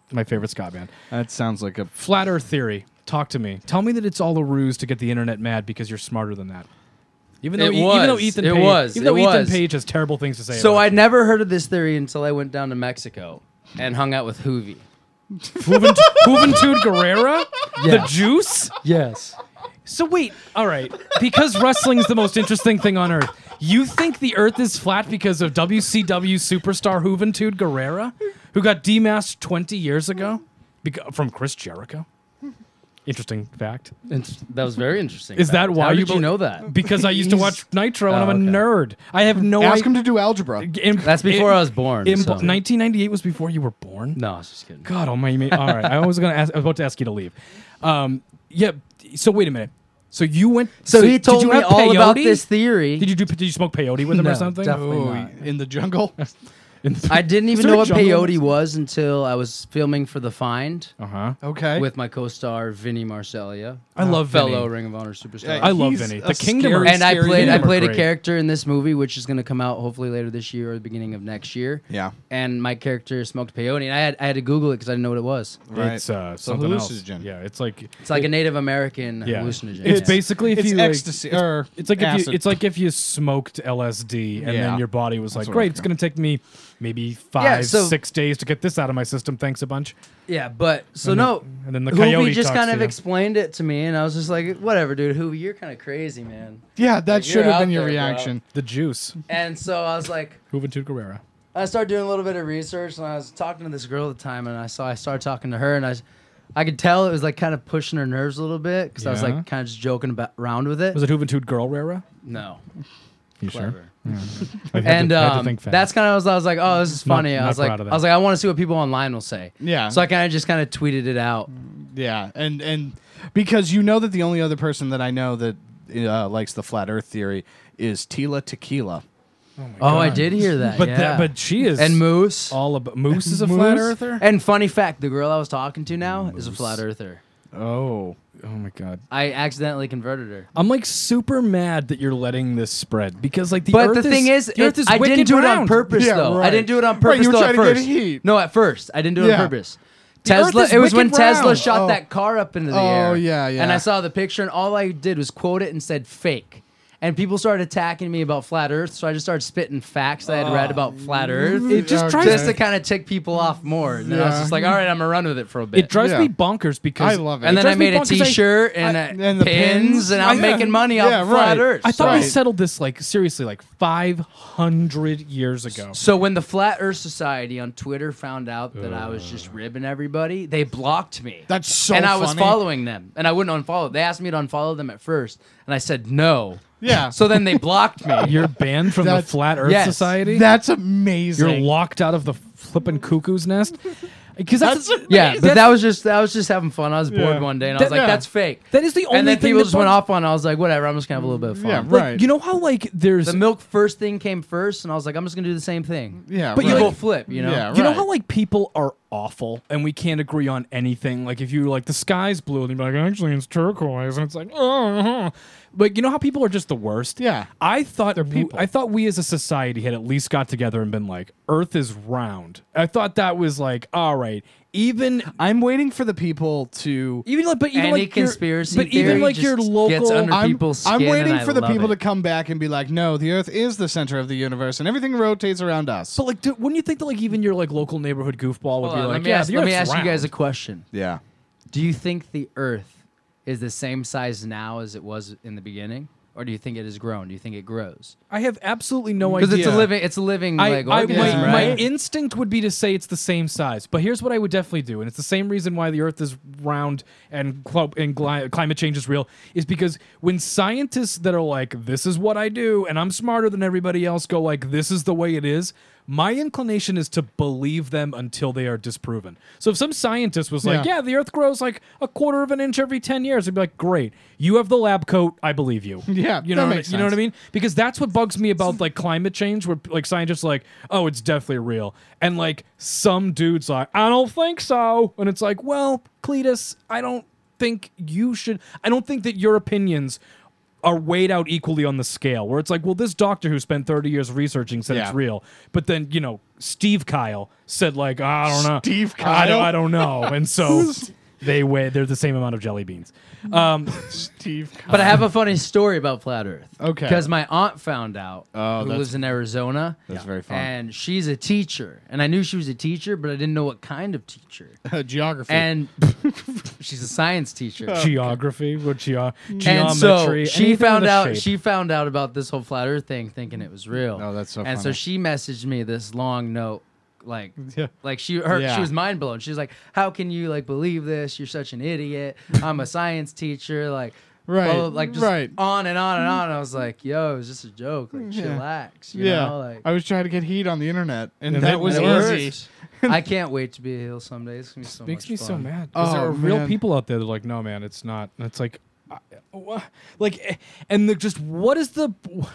My favorite ska band. That sounds like a Flat Earth Theory. Talk to me. Tell me that it's all a ruse to get the internet mad because you're smarter than that. Even though, It e- was. even though Ethan It Page, was. even though It Ethan was. Page has terrible things to say. So about I'd never heard of this theory until I went down to Mexico and hung out with Hoovy. Juventud Juventud Guerrera? The Yes. Juice? Yes. So wait, all right. Because wrestling's the most interesting thing on earth, you think the earth is flat because of W C W superstar Juventud Guerrera, who got demasked twenty years ago Beca- from Chris Jericho? Interesting fact. Int- That was very interesting. Is that fact. why How you did you bel- know that? Because I used to watch Nitro and Oh, I'm a okay. nerd. I have no Ask idea. him to do algebra. That's before I was born, so. nineteen ninety-eight was before you were born? No, I was just kidding. God almighty. All right. I was going to ask, I was about to ask you to leave. Um, yeah. So wait a minute. So you went. So he did told you me have all about peyote? this theory. Did you do? Did you smoke peyote with him No, or something? definitely Oh, not. in the jungle. In the- I didn't Is even there know a what jungle? peyote was until I was filming for The Find. Uh huh. Okay. With my co-star Vinny Marcellia. I love fellow Vinny. Ring of Honor superstar. Yeah, I love He's Vinny. a The Kingdom. scary, are- and I scary played I Kingdom are played a great. character in this movie, which is going to come out hopefully later this year or the beginning of next year. Yeah. And my character smoked peyote, and I had I had to Google it because I didn't know what it was. Right. It's uh, It's a something else. hallucinogen. Yeah, it's like It's like a Native American yeah. hallucinogen. It's Yeah. basically if It's you like, ecstasy, it's, or it's like if acid. you it's like if you smoked L S D and Yeah. then your body was That's like, what I great, it's feel. going to take me maybe five, Yeah, so- six days to get this out of my system. Thanks a bunch. Yeah, but so And then- no, and then the Hoovy coyote just talks kind to of you. explained it to me, and I was just like, whatever, dude. Hoovy, you're kind of crazy, man. Yeah, that Like, should you're have out been your there, bro. reaction. The juice. And so I was like, Juventud Guerrera. I started doing a little bit of research, and I was talking to this girl at the time, and I saw I started talking to her, and I, was- I could tell it was like kind of pushing her nerves a little bit because I was Yeah. like kind of just joking about around with it. Was it Juventud Guerrera? No. You Clever. sure? I had And to- I had to um, think fast. that's kind of was I was like, oh, this is Not- funny. I not was like, proud of that. I was like, I want to see what people online will say. Yeah. So I kind of just kind of tweeted it out. Yeah, and and because you know that the only other person that I know that uh, likes the flat Earth theory is Tila Tequila. Oh, I did hear that. But yeah. that, but she is and Moose. all about Moose is a flat Moose? earther. And funny fact, the girl I was talking to now is a flat earther. Oh, Oh my god. I accidentally converted her. I'm like super mad that you're letting this spread because like the But earth the thing is, the earth it- is I wicked didn't do it on round. purpose Yeah, though. I right. didn't do it on Right, purpose you were though trying at to get first. heat. No, at first I didn't do it Yeah. on purpose. The earth Tesla. is It was when wicked Tesla round. shot Oh. that car up into the Oh, air. yeah, yeah. And I saw the picture, and all I did was quote it and said fake. And people started attacking me about flat Earth, so I just started spitting facts that I had read about flat Earth. It just Okay. drives just to kind of tick people off more. And then I was Yeah. just like, all right, I'm gonna run with it for a bit. It drives Yeah. me bonkers because I love it. and then I drives me made a bonkers. I- T-shirt and, I- uh, and the pins, pins. and I'm I- making money yeah, off flat right. Earth. I thought we Right. settled this like seriously like five hundred years ago. So when the Flat Earth Society on Twitter found out that I was just ribbing everybody, they blocked me. That's so And I was funny. following them, and I wouldn't unfollow. They asked me to unfollow them at first, and I said no. Yeah. So then they blocked me. You're banned from the That's- Flat Earth yes. Society. That's amazing. You're locked out of the flipping cuckoo's nest. Because that's, That's Yeah, but that was just that was just having fun. I was bored Yeah. one day, and I That- was like, yeah. "That's fake." that is the only And then thing people that just went bugs- off on. it. I was like, "Whatever, I'm just gonna have a little bit of fun." Yeah, Like, right. you know how like there's The milk first thing came first, and I was like, "I'm just gonna do the same thing." Yeah, but right. you go flip, you know. Yeah, You know right. how like people are awful and we can't agree on anything. Like if you like the sky's blue and you're like actually it's turquoise and it's like oh, but you know how people are just the worst. Yeah. I thought we, people. I thought we as a society had at least got together and been like Earth is round. I thought that was like all right. Even I'm waiting for the people to. even like but even Any like your- conspiracy but theory even like just your gets local under I'm, people's I'm skin, waiting and I for the love people it. to come back and be like, no, the Earth is the center of the universe, and everything rotates around us. But like, do, wouldn't you think that like even your like local neighborhood goofball would Hold be on, like, let me yeah, ask, the let me Earth's ask you guys a round. question. yeah. Do you think the Earth is the same size now as it was in the beginning, or do you think it has grown? Do you think it grows? I have absolutely no idea Because it's a living, it's a living I, like I, organism, my, right? my instinct would be to say it's the same size, but here's what I would definitely do, and it's the same reason why the Earth is round and, cl- and gli- climate change is real, is because when scientists that are like, this is what I do, and I'm smarter than everybody else, go like, this is the way it is, my inclination is to believe them until they are disproven. So if some scientist was like, Yeah. yeah, the Earth grows like a quarter of an inch every ten years, I'd be like, great, you have the lab coat, I believe you. Yeah, you know, that what, makes you know what I sense. mean? Because that's what bugs me about like climate change, where like scientists are like, oh, it's definitely real, and like some dudes like, I don't think so, and it's like, well, Cletus, I don't think you should. I don't think that your opinions are weighed out equally on the scale, where it's like, well, this doctor who spent thirty years researching said Yeah. it's real, but then, you know, Steve Kyle said, like, I don't know. Steve I don't, Kyle? I don't know. And so they weigh, they're the same amount of jelly beans. Um, Steve Kyle. But I have a funny story about flat Earth. Okay. Because my aunt found out, Oh, who that's- lives in Arizona. That's very fun. And she's a teacher. And I knew she was a teacher, but I didn't know what kind of teacher. Geography. And she's a science teacher. Geography, what geo- And geometry. so she anything found with a out shape. she found out about this whole flat Earth thing, thinking it was real. Oh, that's so And so funny. she messaged me this long note, like, Yeah. like she her Yeah. she was mind blown. She's like, "How can you like believe this? You're such an idiot. I'm a science teacher." Like, Right, blah, blah, like just right. on and on and on. I was like, "Yo, it was just a joke. Like, Yeah. chillax." You yeah. know, like I was trying to get heat on the internet, and, And that it was worked. easy. I can't wait to be a hill someday. It's gonna be so makes much me so fun. mad because Oh, there are real man. people out there that are like, no, man, it's not. And it's like, I- wha- like, eh, and the, just what is the?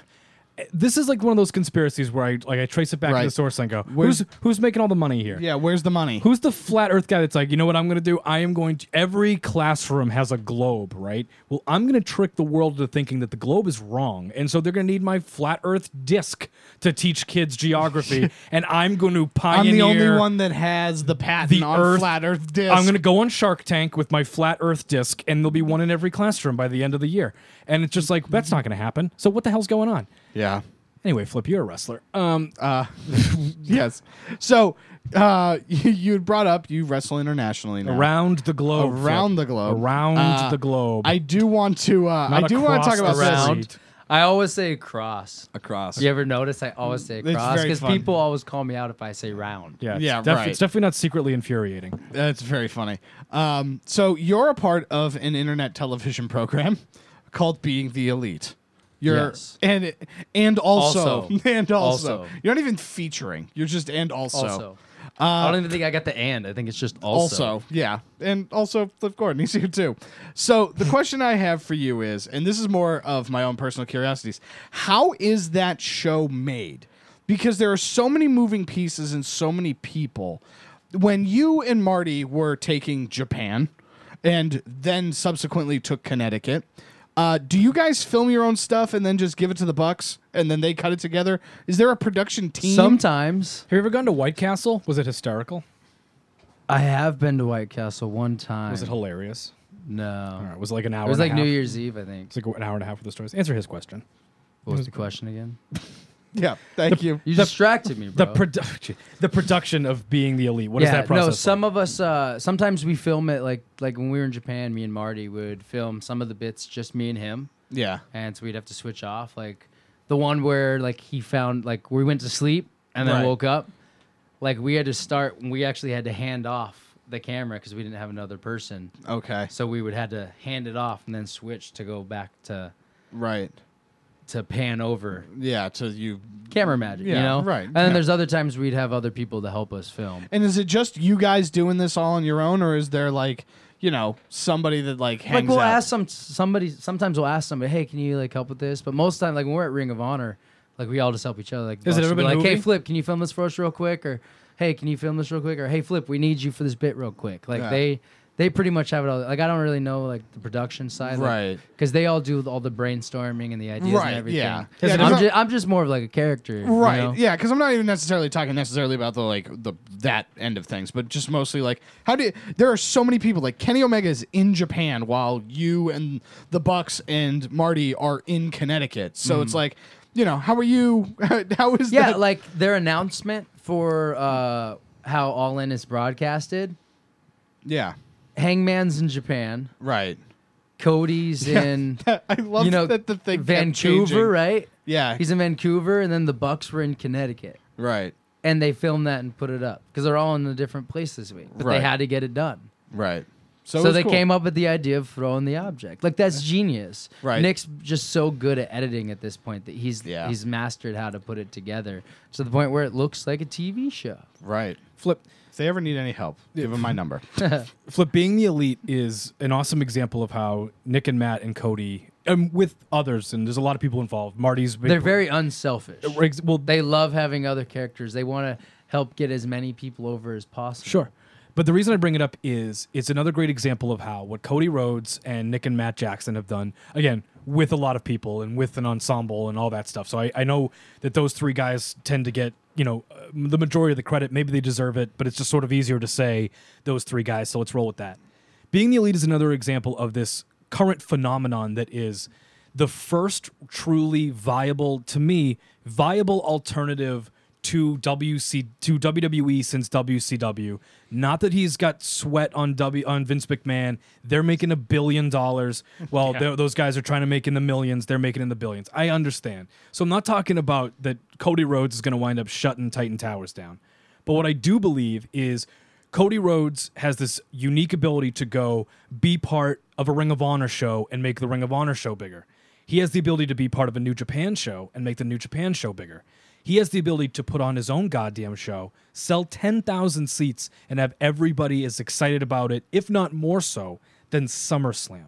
This is like one of those conspiracies where I like I trace it back to Right. the source and go, Where's- who's who's making all the money here? Yeah, where's the money? Who's the flat Earth guy that's like, you know what I'm going to do? I am going to. Every classroom has a globe, right? Well, I'm going to trick the world into thinking that the globe is wrong, and so they're going to need my flat Earth disc to teach kids geography, and I'm going to I'm pioneer. the only one that has the patent the on Earth, flat Earth disc. I'm going to go on Shark Tank with my flat Earth disc, and there'll be one in every classroom by the end of the year. And it's just like, that's not going to happen. So what the hell's going on? Yeah. Anyway, Flip, you're a wrestler. Um, Uh, yes. So uh, you, you had brought up you wrestle internationally now. around the globe. Around Flip. the globe. Around Uh, the globe. I do want to. Uh, I Not do want to across talk about the this. round. I always say cross. Across. You ever notice I always say It's cross very because fun. people always call me out if I say round. Yeah, it's Yeah, def- right. It's definitely not secretly infuriating. That's very funny. Um, so you're a part of an internet television program called Being the Elite. You're Yes. and and also, Also. and also. Also. You're not even featuring. You're just and also. Also, Uh, I don't even think I got the and. I think it's just also. Also, yeah. And also Flip Gordon, he's here too. So the question I have for you is, and this is more of my own personal curiosities, how is that show made? Because there are so many moving pieces and so many people. When you and Marty were taking Japan and then subsequently took Connecticut, uh, do you guys film your own stuff and then just give it to the Bucks and then they cut it together? Is there a production team? Sometimes Have you ever gone to White Castle? Was it hysterical? I have been to White Castle one time. Was it hilarious? No. All right, was it like an hour It was and like a New half? Year's Eve, I think. It's like an hour and a half with the stories. Answer his question. What was the question again? Yeah, thank you. You distracted me, bro. The produ- the production of Being the Elite. What yeah, is that process no. like? Some of us, uh, sometimes we film it like like when we were in Japan. Me and Marty would film some of the bits just me and him, Yeah. and so we'd have to switch off. Like the one where like he found like we went to sleep and then Right. woke up. Like we had to start. We actually had to hand off the camera because we didn't have another person. Okay. So we would had to hand it off and then switch to go back to Right. to pan over. Yeah, to you. Camera magic, Yeah, you know? right, And then yeah. there's other times we'd have other people to help us film. And is it just you guys doing this all on your own, or is there like, you know, somebody that like hangs Like we'll out? ask some somebody. Sometimes we'll ask somebody, "Hey, can you like help with this?" But most of the time, like when we're at Ring of Honor, like we all just help each other. Like, Has it Bucks ever will be been like, "Hey, movie? Flip, can you film this for us real quick?" Or, "Hey, can you film this real quick?" Or, "Hey, Flip, we need you for this bit real quick." Like Yeah. they they pretty much have it all. Like I don't really know like the production side, Right. Because they all do all the brainstorming and the ideas Right, and everything. yeah. I'm, Yeah, 'cause I'm- just, I'm just more of like a character, you Right. know? Yeah, because I'm not even necessarily talking necessarily about the like the that end of things, but just mostly like how do you, there are so many people like Kenny Omega is in Japan while you and the Bucks and Marty are in Connecticut. So Mm. it's like, you know, how are you? How is Yeah, that? like their announcement for uh, how All In is broadcasted. Yeah. Hangman's in Japan. Right. Cody's Yeah, in I love you know, that the thing kept changing. Vancouver, right? Yeah. He's in Vancouver, and then the Bucks were in Connecticut. Right. And they filmed that and put it up because they're all in a different place this week. But Right. they had to get it done. Right. So, So, it's they cool. came up with the idea of throwing the object. Like that's genius. Right. Nick's just so good at editing at this point that he's Yeah. he's mastered how to put it together to the point where it looks like a T V show. Right. Flip. If they ever need any help, give them my number. Flip, Being the Elite is an awesome example of how Nick and Matt and Cody, and with others, and there's a lot of people involved. Marty's big They're very unselfish. Ex- Well, They love having other characters. They want to help get as many people over as possible. Sure. But the reason I bring it up is it's another great example of how what Cody Rhodes and Nick and Matt Jackson have done, again, with a lot of people and with an ensemble and all that stuff. So I, I know that those three guys tend to get, you know, uh, the majority of the credit. Maybe they deserve it, but it's just sort of easier to say those three guys. So let's roll with that. Being the Elite is another example of this current phenomenon that is the first truly viable, to me, viable alternative to W C to W W E since W C W. Not that he's got sweat on W on Vince McMahon. They're making a billion dollars. Well, yeah. those guys are trying to make in the millions. They're making in the billions. I understand. So I'm not talking about that Cody Rhodes is going to wind up shutting Titan Towers down. But what I do believe is Cody Rhodes has this unique ability to go be part of a Ring of Honor show and make the Ring of Honor show bigger. He has the ability to be part of a New Japan show and make the New Japan show bigger. He has the ability to put on his own goddamn show, sell ten thousand seats, and have everybody as excited about it, if not more so, than SummerSlam.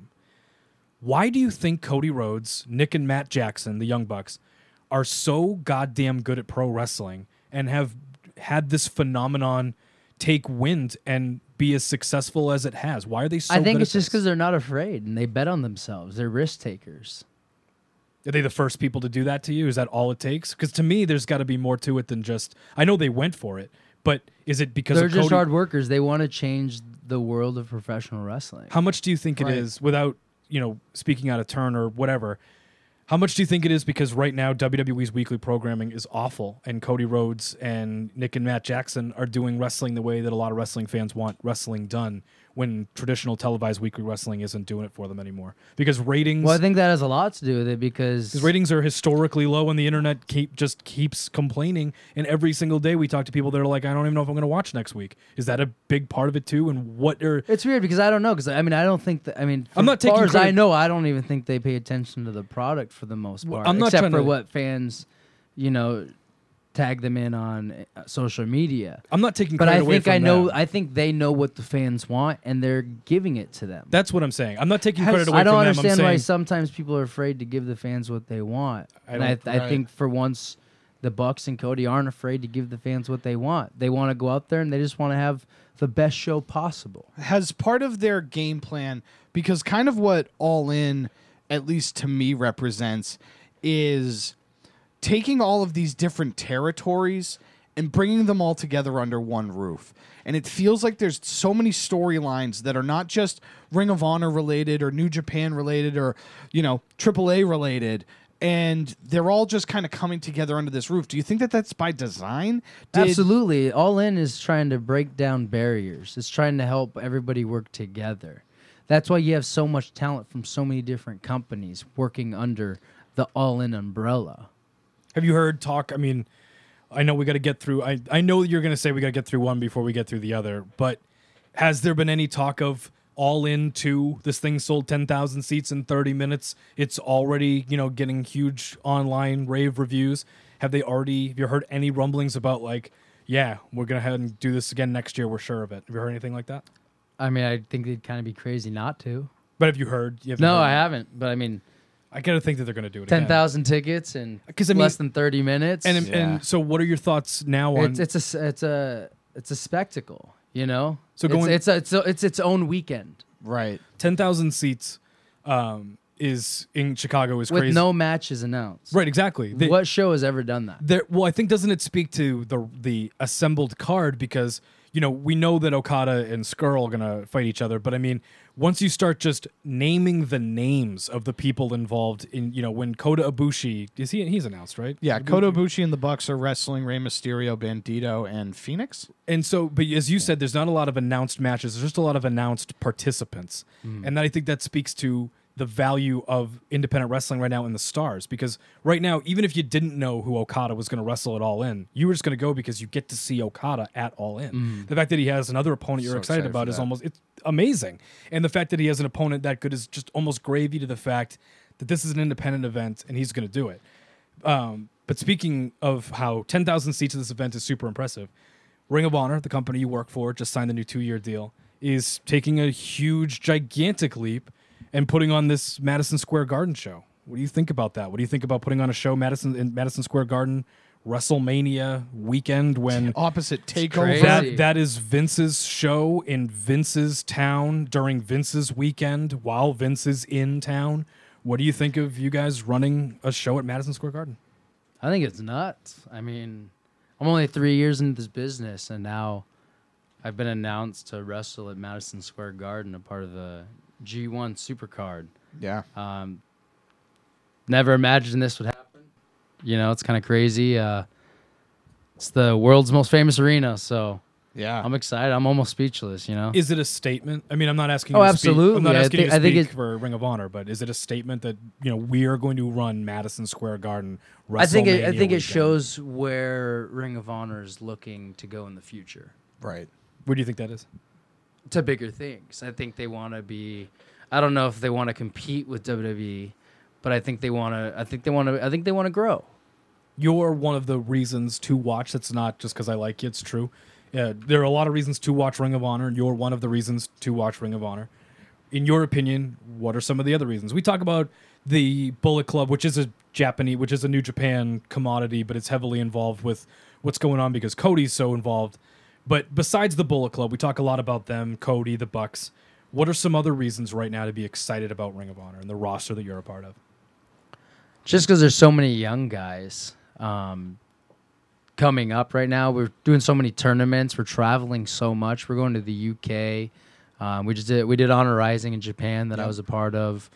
Why do you think Cody Rhodes, Nick and Matt Jackson, the Young Bucks, are so goddamn good at pro wrestling and have had this phenomenon take wind and be as successful as it has? Why are they so good I think at it's just this? because they're not afraid and they bet on themselves. They're risk takers. Are they the first people to do that to you? Is that all it takes? Because to me, there's got to be more to it than just. I know they went for it, but is it because they're of just Cody? hard workers? They want to change the world of professional wrestling. How much do you think Right. it is, without you know speaking out of turn or whatever? How much do you think it is because right now W W E's weekly programming is awful, and Cody Rhodes and Nick and Matt Jackson are doing wrestling the way that a lot of wrestling fans want wrestling done, when traditional televised weekly wrestling isn't doing it for them anymore? Because ratings. Well, I think that has a lot to do with it because Because ratings are historically low, and the internet keep just keeps complaining. And every single day we talk to people that are like, "I don't even know if I'm going to watch next week." Is that a big part of it too? And what are it's weird because I don't know because I mean I don't think that I mean I'm not as far taking as credit- I know I don't even think they pay attention to the product for the most Well, part. I'm not except trying for to- what fans, you know, tag them in on uh, social media. I'm not taking but credit I away think from I know them. I think they know what the fans want and they're giving it to them. That's what I'm saying. I'm not taking credit away I don't from them. I'm understand why saying sometimes people are afraid to give the fans what they want. I and I, don't- I right. think for once, the Bucks and Cody aren't afraid to give the fans what they want. They want to go out there and they just want to have the best show possible. Has part of their game plan, because kind of what All In, at least to me, represents is taking all of these different territories and bringing them all together under one roof. And it feels like there's so many storylines that are not just Ring of Honor related or New Japan related or, you know, triple A related. And they're all just kind of coming together under this roof. Do you think that that's by design? Did- Absolutely. All In is trying to break down barriers. It's trying to help everybody work together. That's why you have so much talent from so many different companies working under the All In umbrella. Have you heard talk? I mean, I know we got to get through. I, I know you're going to say we got to get through one before we get through the other, but has there been any talk of All In two? This thing sold ten thousand seats in thirty minutes. It's already, you know, getting huge online rave reviews. Have they already, have you heard any rumblings about like, yeah, we're going to head and do this again next year. We're sure of it. Have you heard anything like that? I mean, I think they'd kind of be crazy not to. But have you heard? You haven't No, heard? I haven't. But I mean, I gotta think that they're gonna do it. again. ten thousand tickets in 'Cause, I mean- less than thirty minutes. And and so, what are your thoughts now on? it's it's a s- it's a it's a spectacle, you know. So It's- going- it's a, it's a, it's its own weekend Right. ten thousand seats um, is in Chicago is with crazy. no matches announced. Right, exactly. They- what show has ever done that? There, well, I think doesn't it speak to the the assembled card, because you know we know that Okada and Skrull are gonna fight each other, but I mean, once you start just naming the names of the people involved in, you know, when Kota Ibushi is he he's announced, right? Yeah, Kota Ibushi and the Bucks are wrestling Rey Mysterio, Bandito, and Phoenix. And so, but as you said, there's not a lot of announced matches. There's just a lot of announced participants. Mm. And I think that speaks to the value of independent wrestling right now in the stars. Because right now, even if you didn't know who Okada was going to wrestle at All In, you were just going to go because you get to see Okada at All In. Mm. The fact that he has another opponent you're So excited, excited about for is that. almost it's amazing. And the fact that he has an opponent that good is just almost gravy to the fact that this is an independent event and he's going to do it. Um, but speaking of how ten thousand seats of this event is super impressive, Ring of Honor, the company you work for, just signed the new two-year deal, is taking a huge, gigantic leap and putting on this Madison Square Garden show. What do you think about that? What do you think about putting on a show Madison in Madison Square Garden WrestleMania weekend when Opposite crazy. takeover. that that is Vince's show in Vince's town during Vince's weekend while Vince is in town? What do you think of you guys running a show at Madison Square Garden? I think it's nuts. I mean, I'm only three years into this business, and now I've been announced to wrestle at Madison Square Garden, a part of the G one Supercard. Yeah. Um, never imagined this would happen. You know, it's kind of crazy. Uh, it's the world's most famous arena, so yeah, I'm excited. I'm almost speechless. You know, Is it a statement? I mean, I'm not asking. Oh, you to speak- absolutely. I'm not I asking think- you to I think speak it- for Ring of Honor, but is it a statement that you know we are going to run Madison Square Garden? I think it, I WrestleMania think it weekend? shows where Ring of Honor is looking to go in the future. Right. Where do you think that is? To bigger things. I think they want to be. I don't know if they want to compete with W W E, but I think they want to. I think they want to. I think they want to grow. You're one of the reasons to watch. That's not just because I like you. It's true. Yeah, there are a lot of reasons to watch Ring of Honor, and you're one of the reasons to watch Ring of Honor. In your opinion, what are some of the other reasons? We talk about the Bullet Club, which is a Japanese, which is a New Japan commodity, but it's heavily involved with what's going on because Cody's so involved. But besides the Bullet Club, we talk a lot about them, Cody, the Bucks. What are some other reasons right now to be excited about Ring of Honor and the roster that you're a part of? Just because there's so many young guys um, coming up right now. We're doing so many tournaments. We're traveling so much. We're going to the U K. Um, we just did we did Honor Rising in Japan that I Yep. was a part of.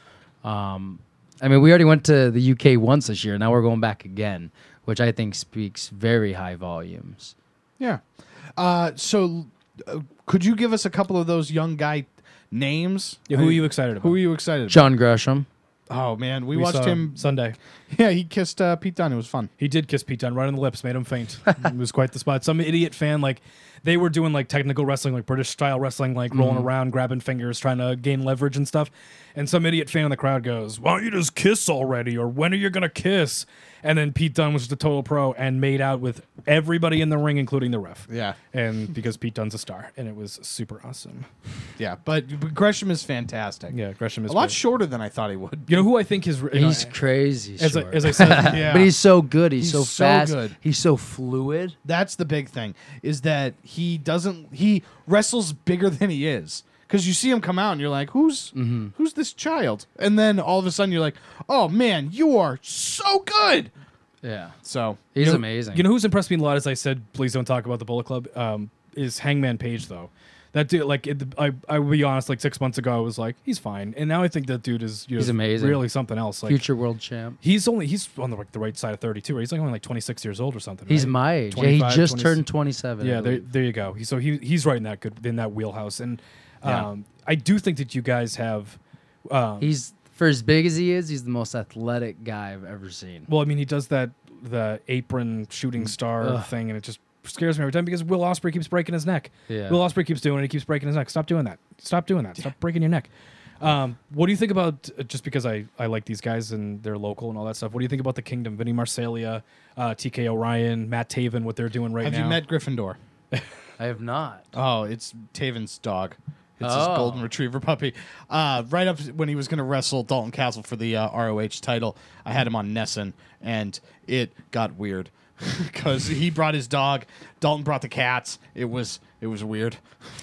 Um, I mean, we already went to the U K once this year. Now we're going back again, which I think speaks very high volumes. Yeah. Uh, so, uh, could you give us a couple of those young guy names? Yeah, who are you excited about? Who are you excited about? John Gresham. Oh, man. We, We watched saw him. Sunday. Yeah, he kissed uh, Pete Dunne. It was fun. He did kiss Pete Dunne right on the lips, made him faint. It was quite the spot. Some idiot fan, like, they were doing, like, technical wrestling, like British style wrestling, like, rolling Mhm. around, grabbing fingers, trying to gain leverage and stuff. And some idiot fan in the crowd goes, why don't you just kiss already? Or when are you going to kiss? And then Pete Dunne was just a total pro and made out with everybody in the ring, including the ref. Yeah. And because Pete Dunne's a star. And it was super awesome. Yeah, but, but Gresham is fantastic. Yeah, Gresham is a lot great. shorter than I thought he would. You know who I think is... you know, He's crazy. As I, short. as I said, Yeah. But he's so good. He's, He's so so fast. good. He's so fluid. That's the big thing, is that he doesn't... He wrestles bigger than he is. Because you see him come out and you're like, who's Mm-hmm. who's this child? And then all of a sudden you're like, oh, man, you are so good. Yeah. So He's You know- amazing. You know who's impressed me a lot, as I said, please don't talk about the Bullet Club, um, is Hangman Page, though. That dude, like, it, I, I will be honest, like, six months ago, I was like, he's fine. And now I think that dude is, you know, He's amazing. really something else. Like, Future world champ. He's only, he's on the, like, the right side of thirty-two, right? He's like only like twenty-six years old or something. He's right? my age. Yeah, he twenty-five, just twenty turned twenty-seven. I Yeah, there, believe. there you go. He, so he, he's right in that good, in that wheelhouse. And Yeah. um, I do think that you guys have, um, He's for as big as he is, he's the most athletic guy I've ever seen. well, I mean, he does that, the apron shooting star Ugh. thing, and it just scares me every time because Will Ospreay keeps breaking his neck. Yeah. Will Ospreay keeps doing it. He keeps breaking his neck. Stop doing that. Stop doing that. Stop breaking your neck. Um, what do you think about, uh, just because I, I like these guys and they're local and all that stuff, what do you think about the Kingdom? Vinny Marsalia, uh, T K O'Ryan, Matt Taven, what they're doing right Have now? you met Gryffindor? I have not. Oh, it's Taven's dog. It's his Oh. golden retriever puppy. Uh, right up when he was going to wrestle Dalton Castle for the uh, R O H title, I had him on Nesson, and it got weird because he brought his dog. Dalton brought the cats. It was it was weird.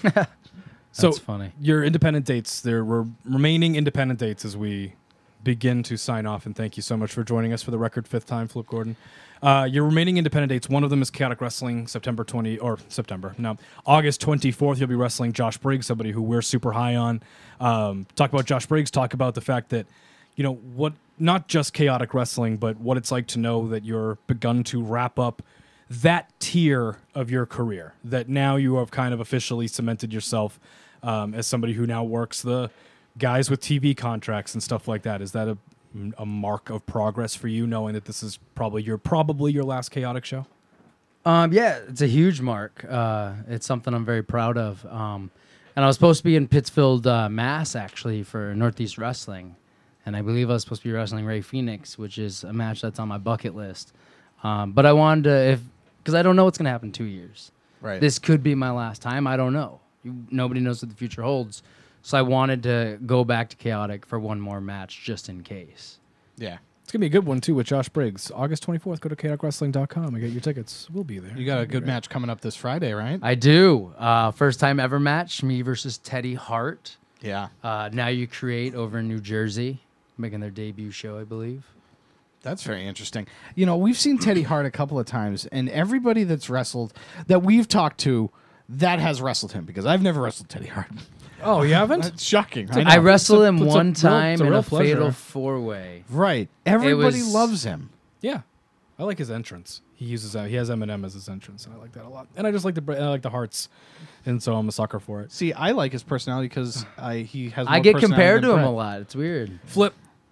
So That's funny. your independent dates, there were remaining independent dates as we begin to sign off, and thank you so much for joining us for the record fifth time, Flip Gordon. Uh, your remaining independent dates, one of them is Chaotic Wrestling, September twentieth, or September, no, August twenty-fourth, you'll be wrestling Josh Briggs, somebody who we're super high on. Um, talk about Josh Briggs, talk about the fact that, you know, what, not just Chaotic Wrestling, but what it's like to know that you're begun to wrap up that tier of your career, that now you have kind of officially cemented yourself um, as somebody who now works the guys with T V contracts and stuff like that. Is that a, a mark of progress for you, knowing that this is probably your probably your last Chaotic show? Um, yeah, it's a huge mark. Uh, it's something I'm very proud of. Um, and I was supposed to be in Pittsfield, uh, Mass, actually, for Northeast Wrestling. And I believe I was supposed to be wrestling Ray Phoenix, which is a match that's on my bucket list. Um, but I wanted to, if because I don't know what's going to happen in two years. Right. This could be my last time. I don't know. You, nobody knows what the future holds. So I wanted to go back to Chaotic for one more match just in case. Yeah. It's going to be a good one, too, with Josh Briggs. August twenty-fourth, go to chaotic wrestling dot com and get your tickets. We'll be there. You got a good match coming up this Friday, right? I do. Uh, first time ever match, me versus Teddy Hart. Yeah. Uh, Now You Create over in New Jersey. making their debut show, I believe. That's very interesting. You know, we've seen Teddy Hart a couple of times, and everybody that's wrestled that we've talked to that has wrestled him, because I've never wrestled Teddy Hart. Oh, you haven't? That's shocking. I, I, I wrestled him It's a- it's a one real- time it's a in real a pleasure. fatal four-way. Right. Everybody was- loves him. Yeah, I like his entrance. He uses uh, he has Eminem as his entrance, and I like that a lot. And I just like the br- I like the hearts, and so I'm a sucker for it. See, I like his personality because I he has. More I get personality compared than to him Bret. a lot. It's weird. Flip.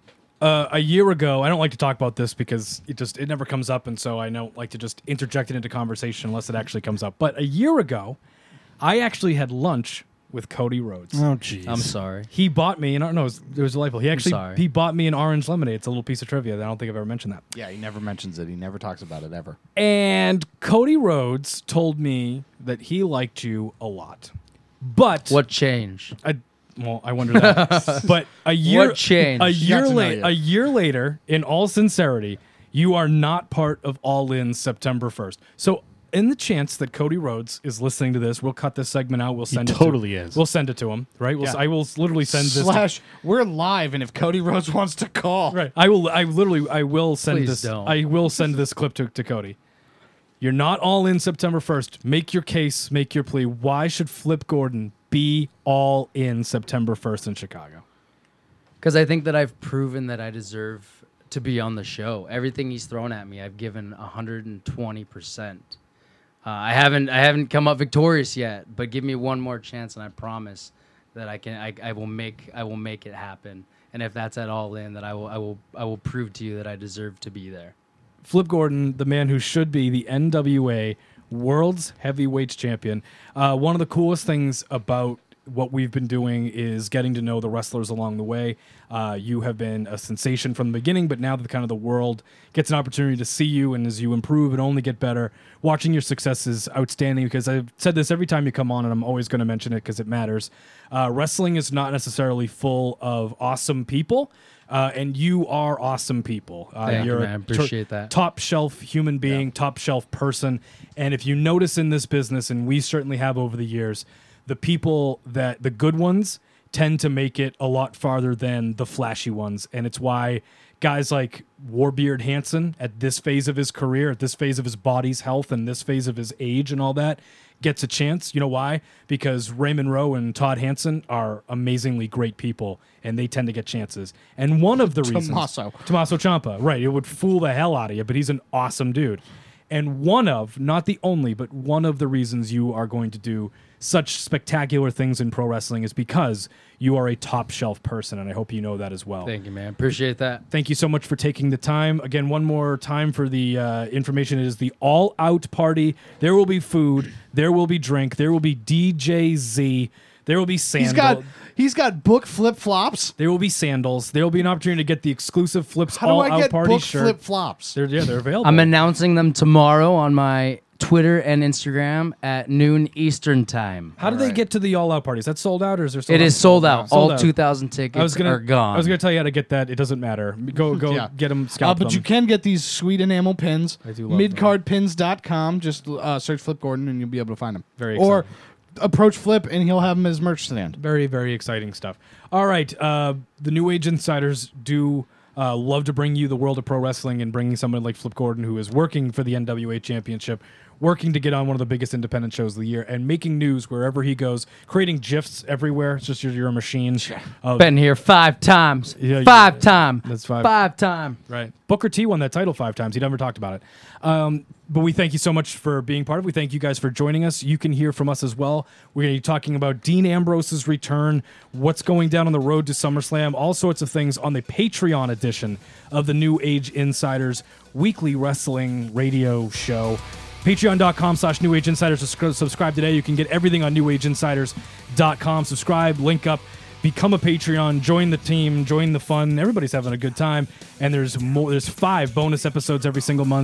Uh, a year ago, I don't like to talk about this because it just it never comes up, and so I don't like to just interject it into conversation unless it actually comes up. But a year ago, I actually had lunch with Cody Rhodes. Oh, jeez. I'm sorry. He bought me, and I don't know, it was, it was delightful. He actually sorry. he bought me an orange lemonade. It's a little piece of trivia that I don't think I've ever mentioned that. Yeah, he never mentions it. He never talks about it ever. And Cody Rhodes told me that he liked you a lot, but What changed? I, well, I wonder that. But a year, What changed? a year Got to know later, you. a year later, in all sincerity, you are not part of All In September first. So, in the chance that Cody Rhodes is listening to this, we'll cut this segment out. We'll send it. totally to, is. We'll send it to him. Right. We'll, Yeah. I will literally send this. To, Slash, we're live, and if Cody Rhodes wants to call, right. I will. I literally. I will send Please this. don't. I will send this clip to, to Cody. You're not all in September first. Make your case. Make your plea. Why should Flip Gordon be all in September first in Chicago? Because I think that I've proven that I deserve to be on the show. Everything he's thrown at me, I've given one hundred twenty percent. Uh, I haven't I haven't come up victorious yet, but give me one more chance, and I promise that I can I, I will make I will make it happen. And if that's at all in, that I will I will I will prove to you that I deserve to be there. Flip Gordon, the man who should be the N W A World's Heavyweights Champion. Uh, one of the coolest things about what we've been doing is getting to know the wrestlers along the way. Uh, you have been a sensation from the beginning, but now that kind of the world gets an opportunity to see you, and as you improve and only get better, watching your success is outstanding, because I've said this every time you come on, and I'm always going to mention it because it matters. Uh, wrestling is not necessarily full of awesome people, uh, and you are awesome people. Uh, Thank you, you're man. I a appreciate that. top shelf human being, top shelf person. And if you notice in this business, and we certainly have over the years, the people that the good ones tend to make it a lot farther than the flashy ones. And it's why guys like Warbeard Hansen at this phase of his career, at this phase of his body's health, and this phase of his age and all that, gets a chance. You know why? Because Raymond Rowe and Todd Hansen are amazingly great people, and they tend to get chances. And one of the reasons... Tommaso. Tommaso Ciampa, right. It would fool the hell out of you, but he's an awesome dude. And one of, not the only, but one of the reasons you are going to do such spectacular things in pro wrestling is because you are a top shelf person, and I hope you know that as well. Thank you, man. Appreciate that. Thank you so much for taking the time. Again, one more time for the uh, information. It is the All Out Party. There will be food. There will be drink. There will be D J Z. There will be sandals. he's got he's got book flip flops. There will be sandals. There will be an opportunity to get the exclusive Flips How do All I Out get Party book shirt. flip flops? They're, yeah, they're available. I'm announcing them tomorrow on my Twitter and Instagram at noon Eastern time. How do they get to the All Out Parties? That's sold out, or is there? Sold It out? is sold out. Sold All out. two thousand tickets I was gonna, are gone. I was gonna tell you how to get that. It doesn't matter. Go, go, Yeah. get them. Uh, Scalp but them. you can get these sweet enamel pins. I do love mid card pins dot com. Just uh, search Flip Gordon and you'll be able to find them. Very Or exciting. approach Flip and he'll have them as merch stand. Very, very exciting stuff. All right, uh, the New Age Insiders do uh, love to bring you the world of pro wrestling, and bringing someone like Flip Gordon, who is working for the N W A Championship, working to get on one of the biggest independent shows of the year, and making news wherever he goes, creating GIFs everywhere. It's just you're, you're a machine. Of, Been here five times. Yeah, five yeah. time. That's five. Five time. Right. Booker T won that title five times. He never talked about it. Um, but we thank you so much for being part of it. We thank you guys for joining us. You can hear from us as well. We're going to be talking about Dean Ambrose's return, what's going down on the road to SummerSlam, all sorts of things on the Patreon edition of the New Age Insiders weekly wrestling radio show. Patreon.com slash New Age Insiders. Subscribe today. You can get everything on new age insiders dot com. Subscribe, link up, become a Patreon, join the team, join the fun. Everybody's having a good time. And there's more. There's five bonus episodes every single month.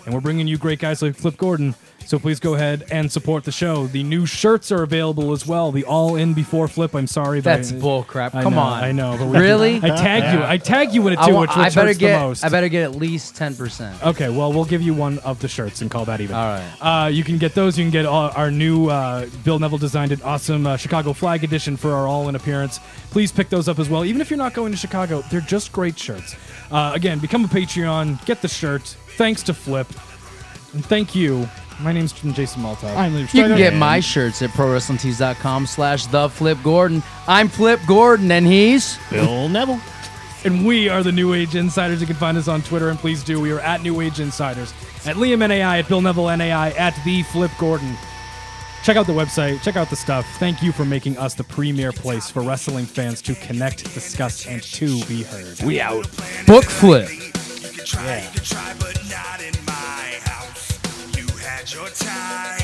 and we're bringing you great guys like Flip Gordon. So please go ahead and support the show. The new shirts are available as well. The all in before Flip. I'm sorry, but That's I, bull crap. I Come know, on. I know. But we, Really? I tag you. I tag you in it I too, wa- which, which I better hurts get. the most. I better get at least ten percent. Okay, well, we'll give you one of the shirts and call that even. All right. Uh, you can get those. You can get all, our new uh, Bill Neville designed an awesome uh, Chicago flag edition for our all-in appearance. Please pick those up as well. Even if you're not going to Chicago, they're just great shirts. Uh, again, become a Patreon. Get the shirt. Thanks to Flip. And thank you. My name's Jason Maltov. I'm Liam You Striker. can get my shirts at pro wrestling tees dot com slash the Flip Gordon. I'm Flip Gordon, and he's Bill Neville. And we are the New Age Insiders. You can find us on Twitter, and please do. We are at New Age Insiders, at Liam N A I, at Bill Neville N A I, at The Flip Gordon. Check out the website. Check out the stuff. Thank you for making us the premier place for wrestling fans to connect, discuss, and to be heard. We out. Book Flip. Yeah. Try, but not in my house. You had your time.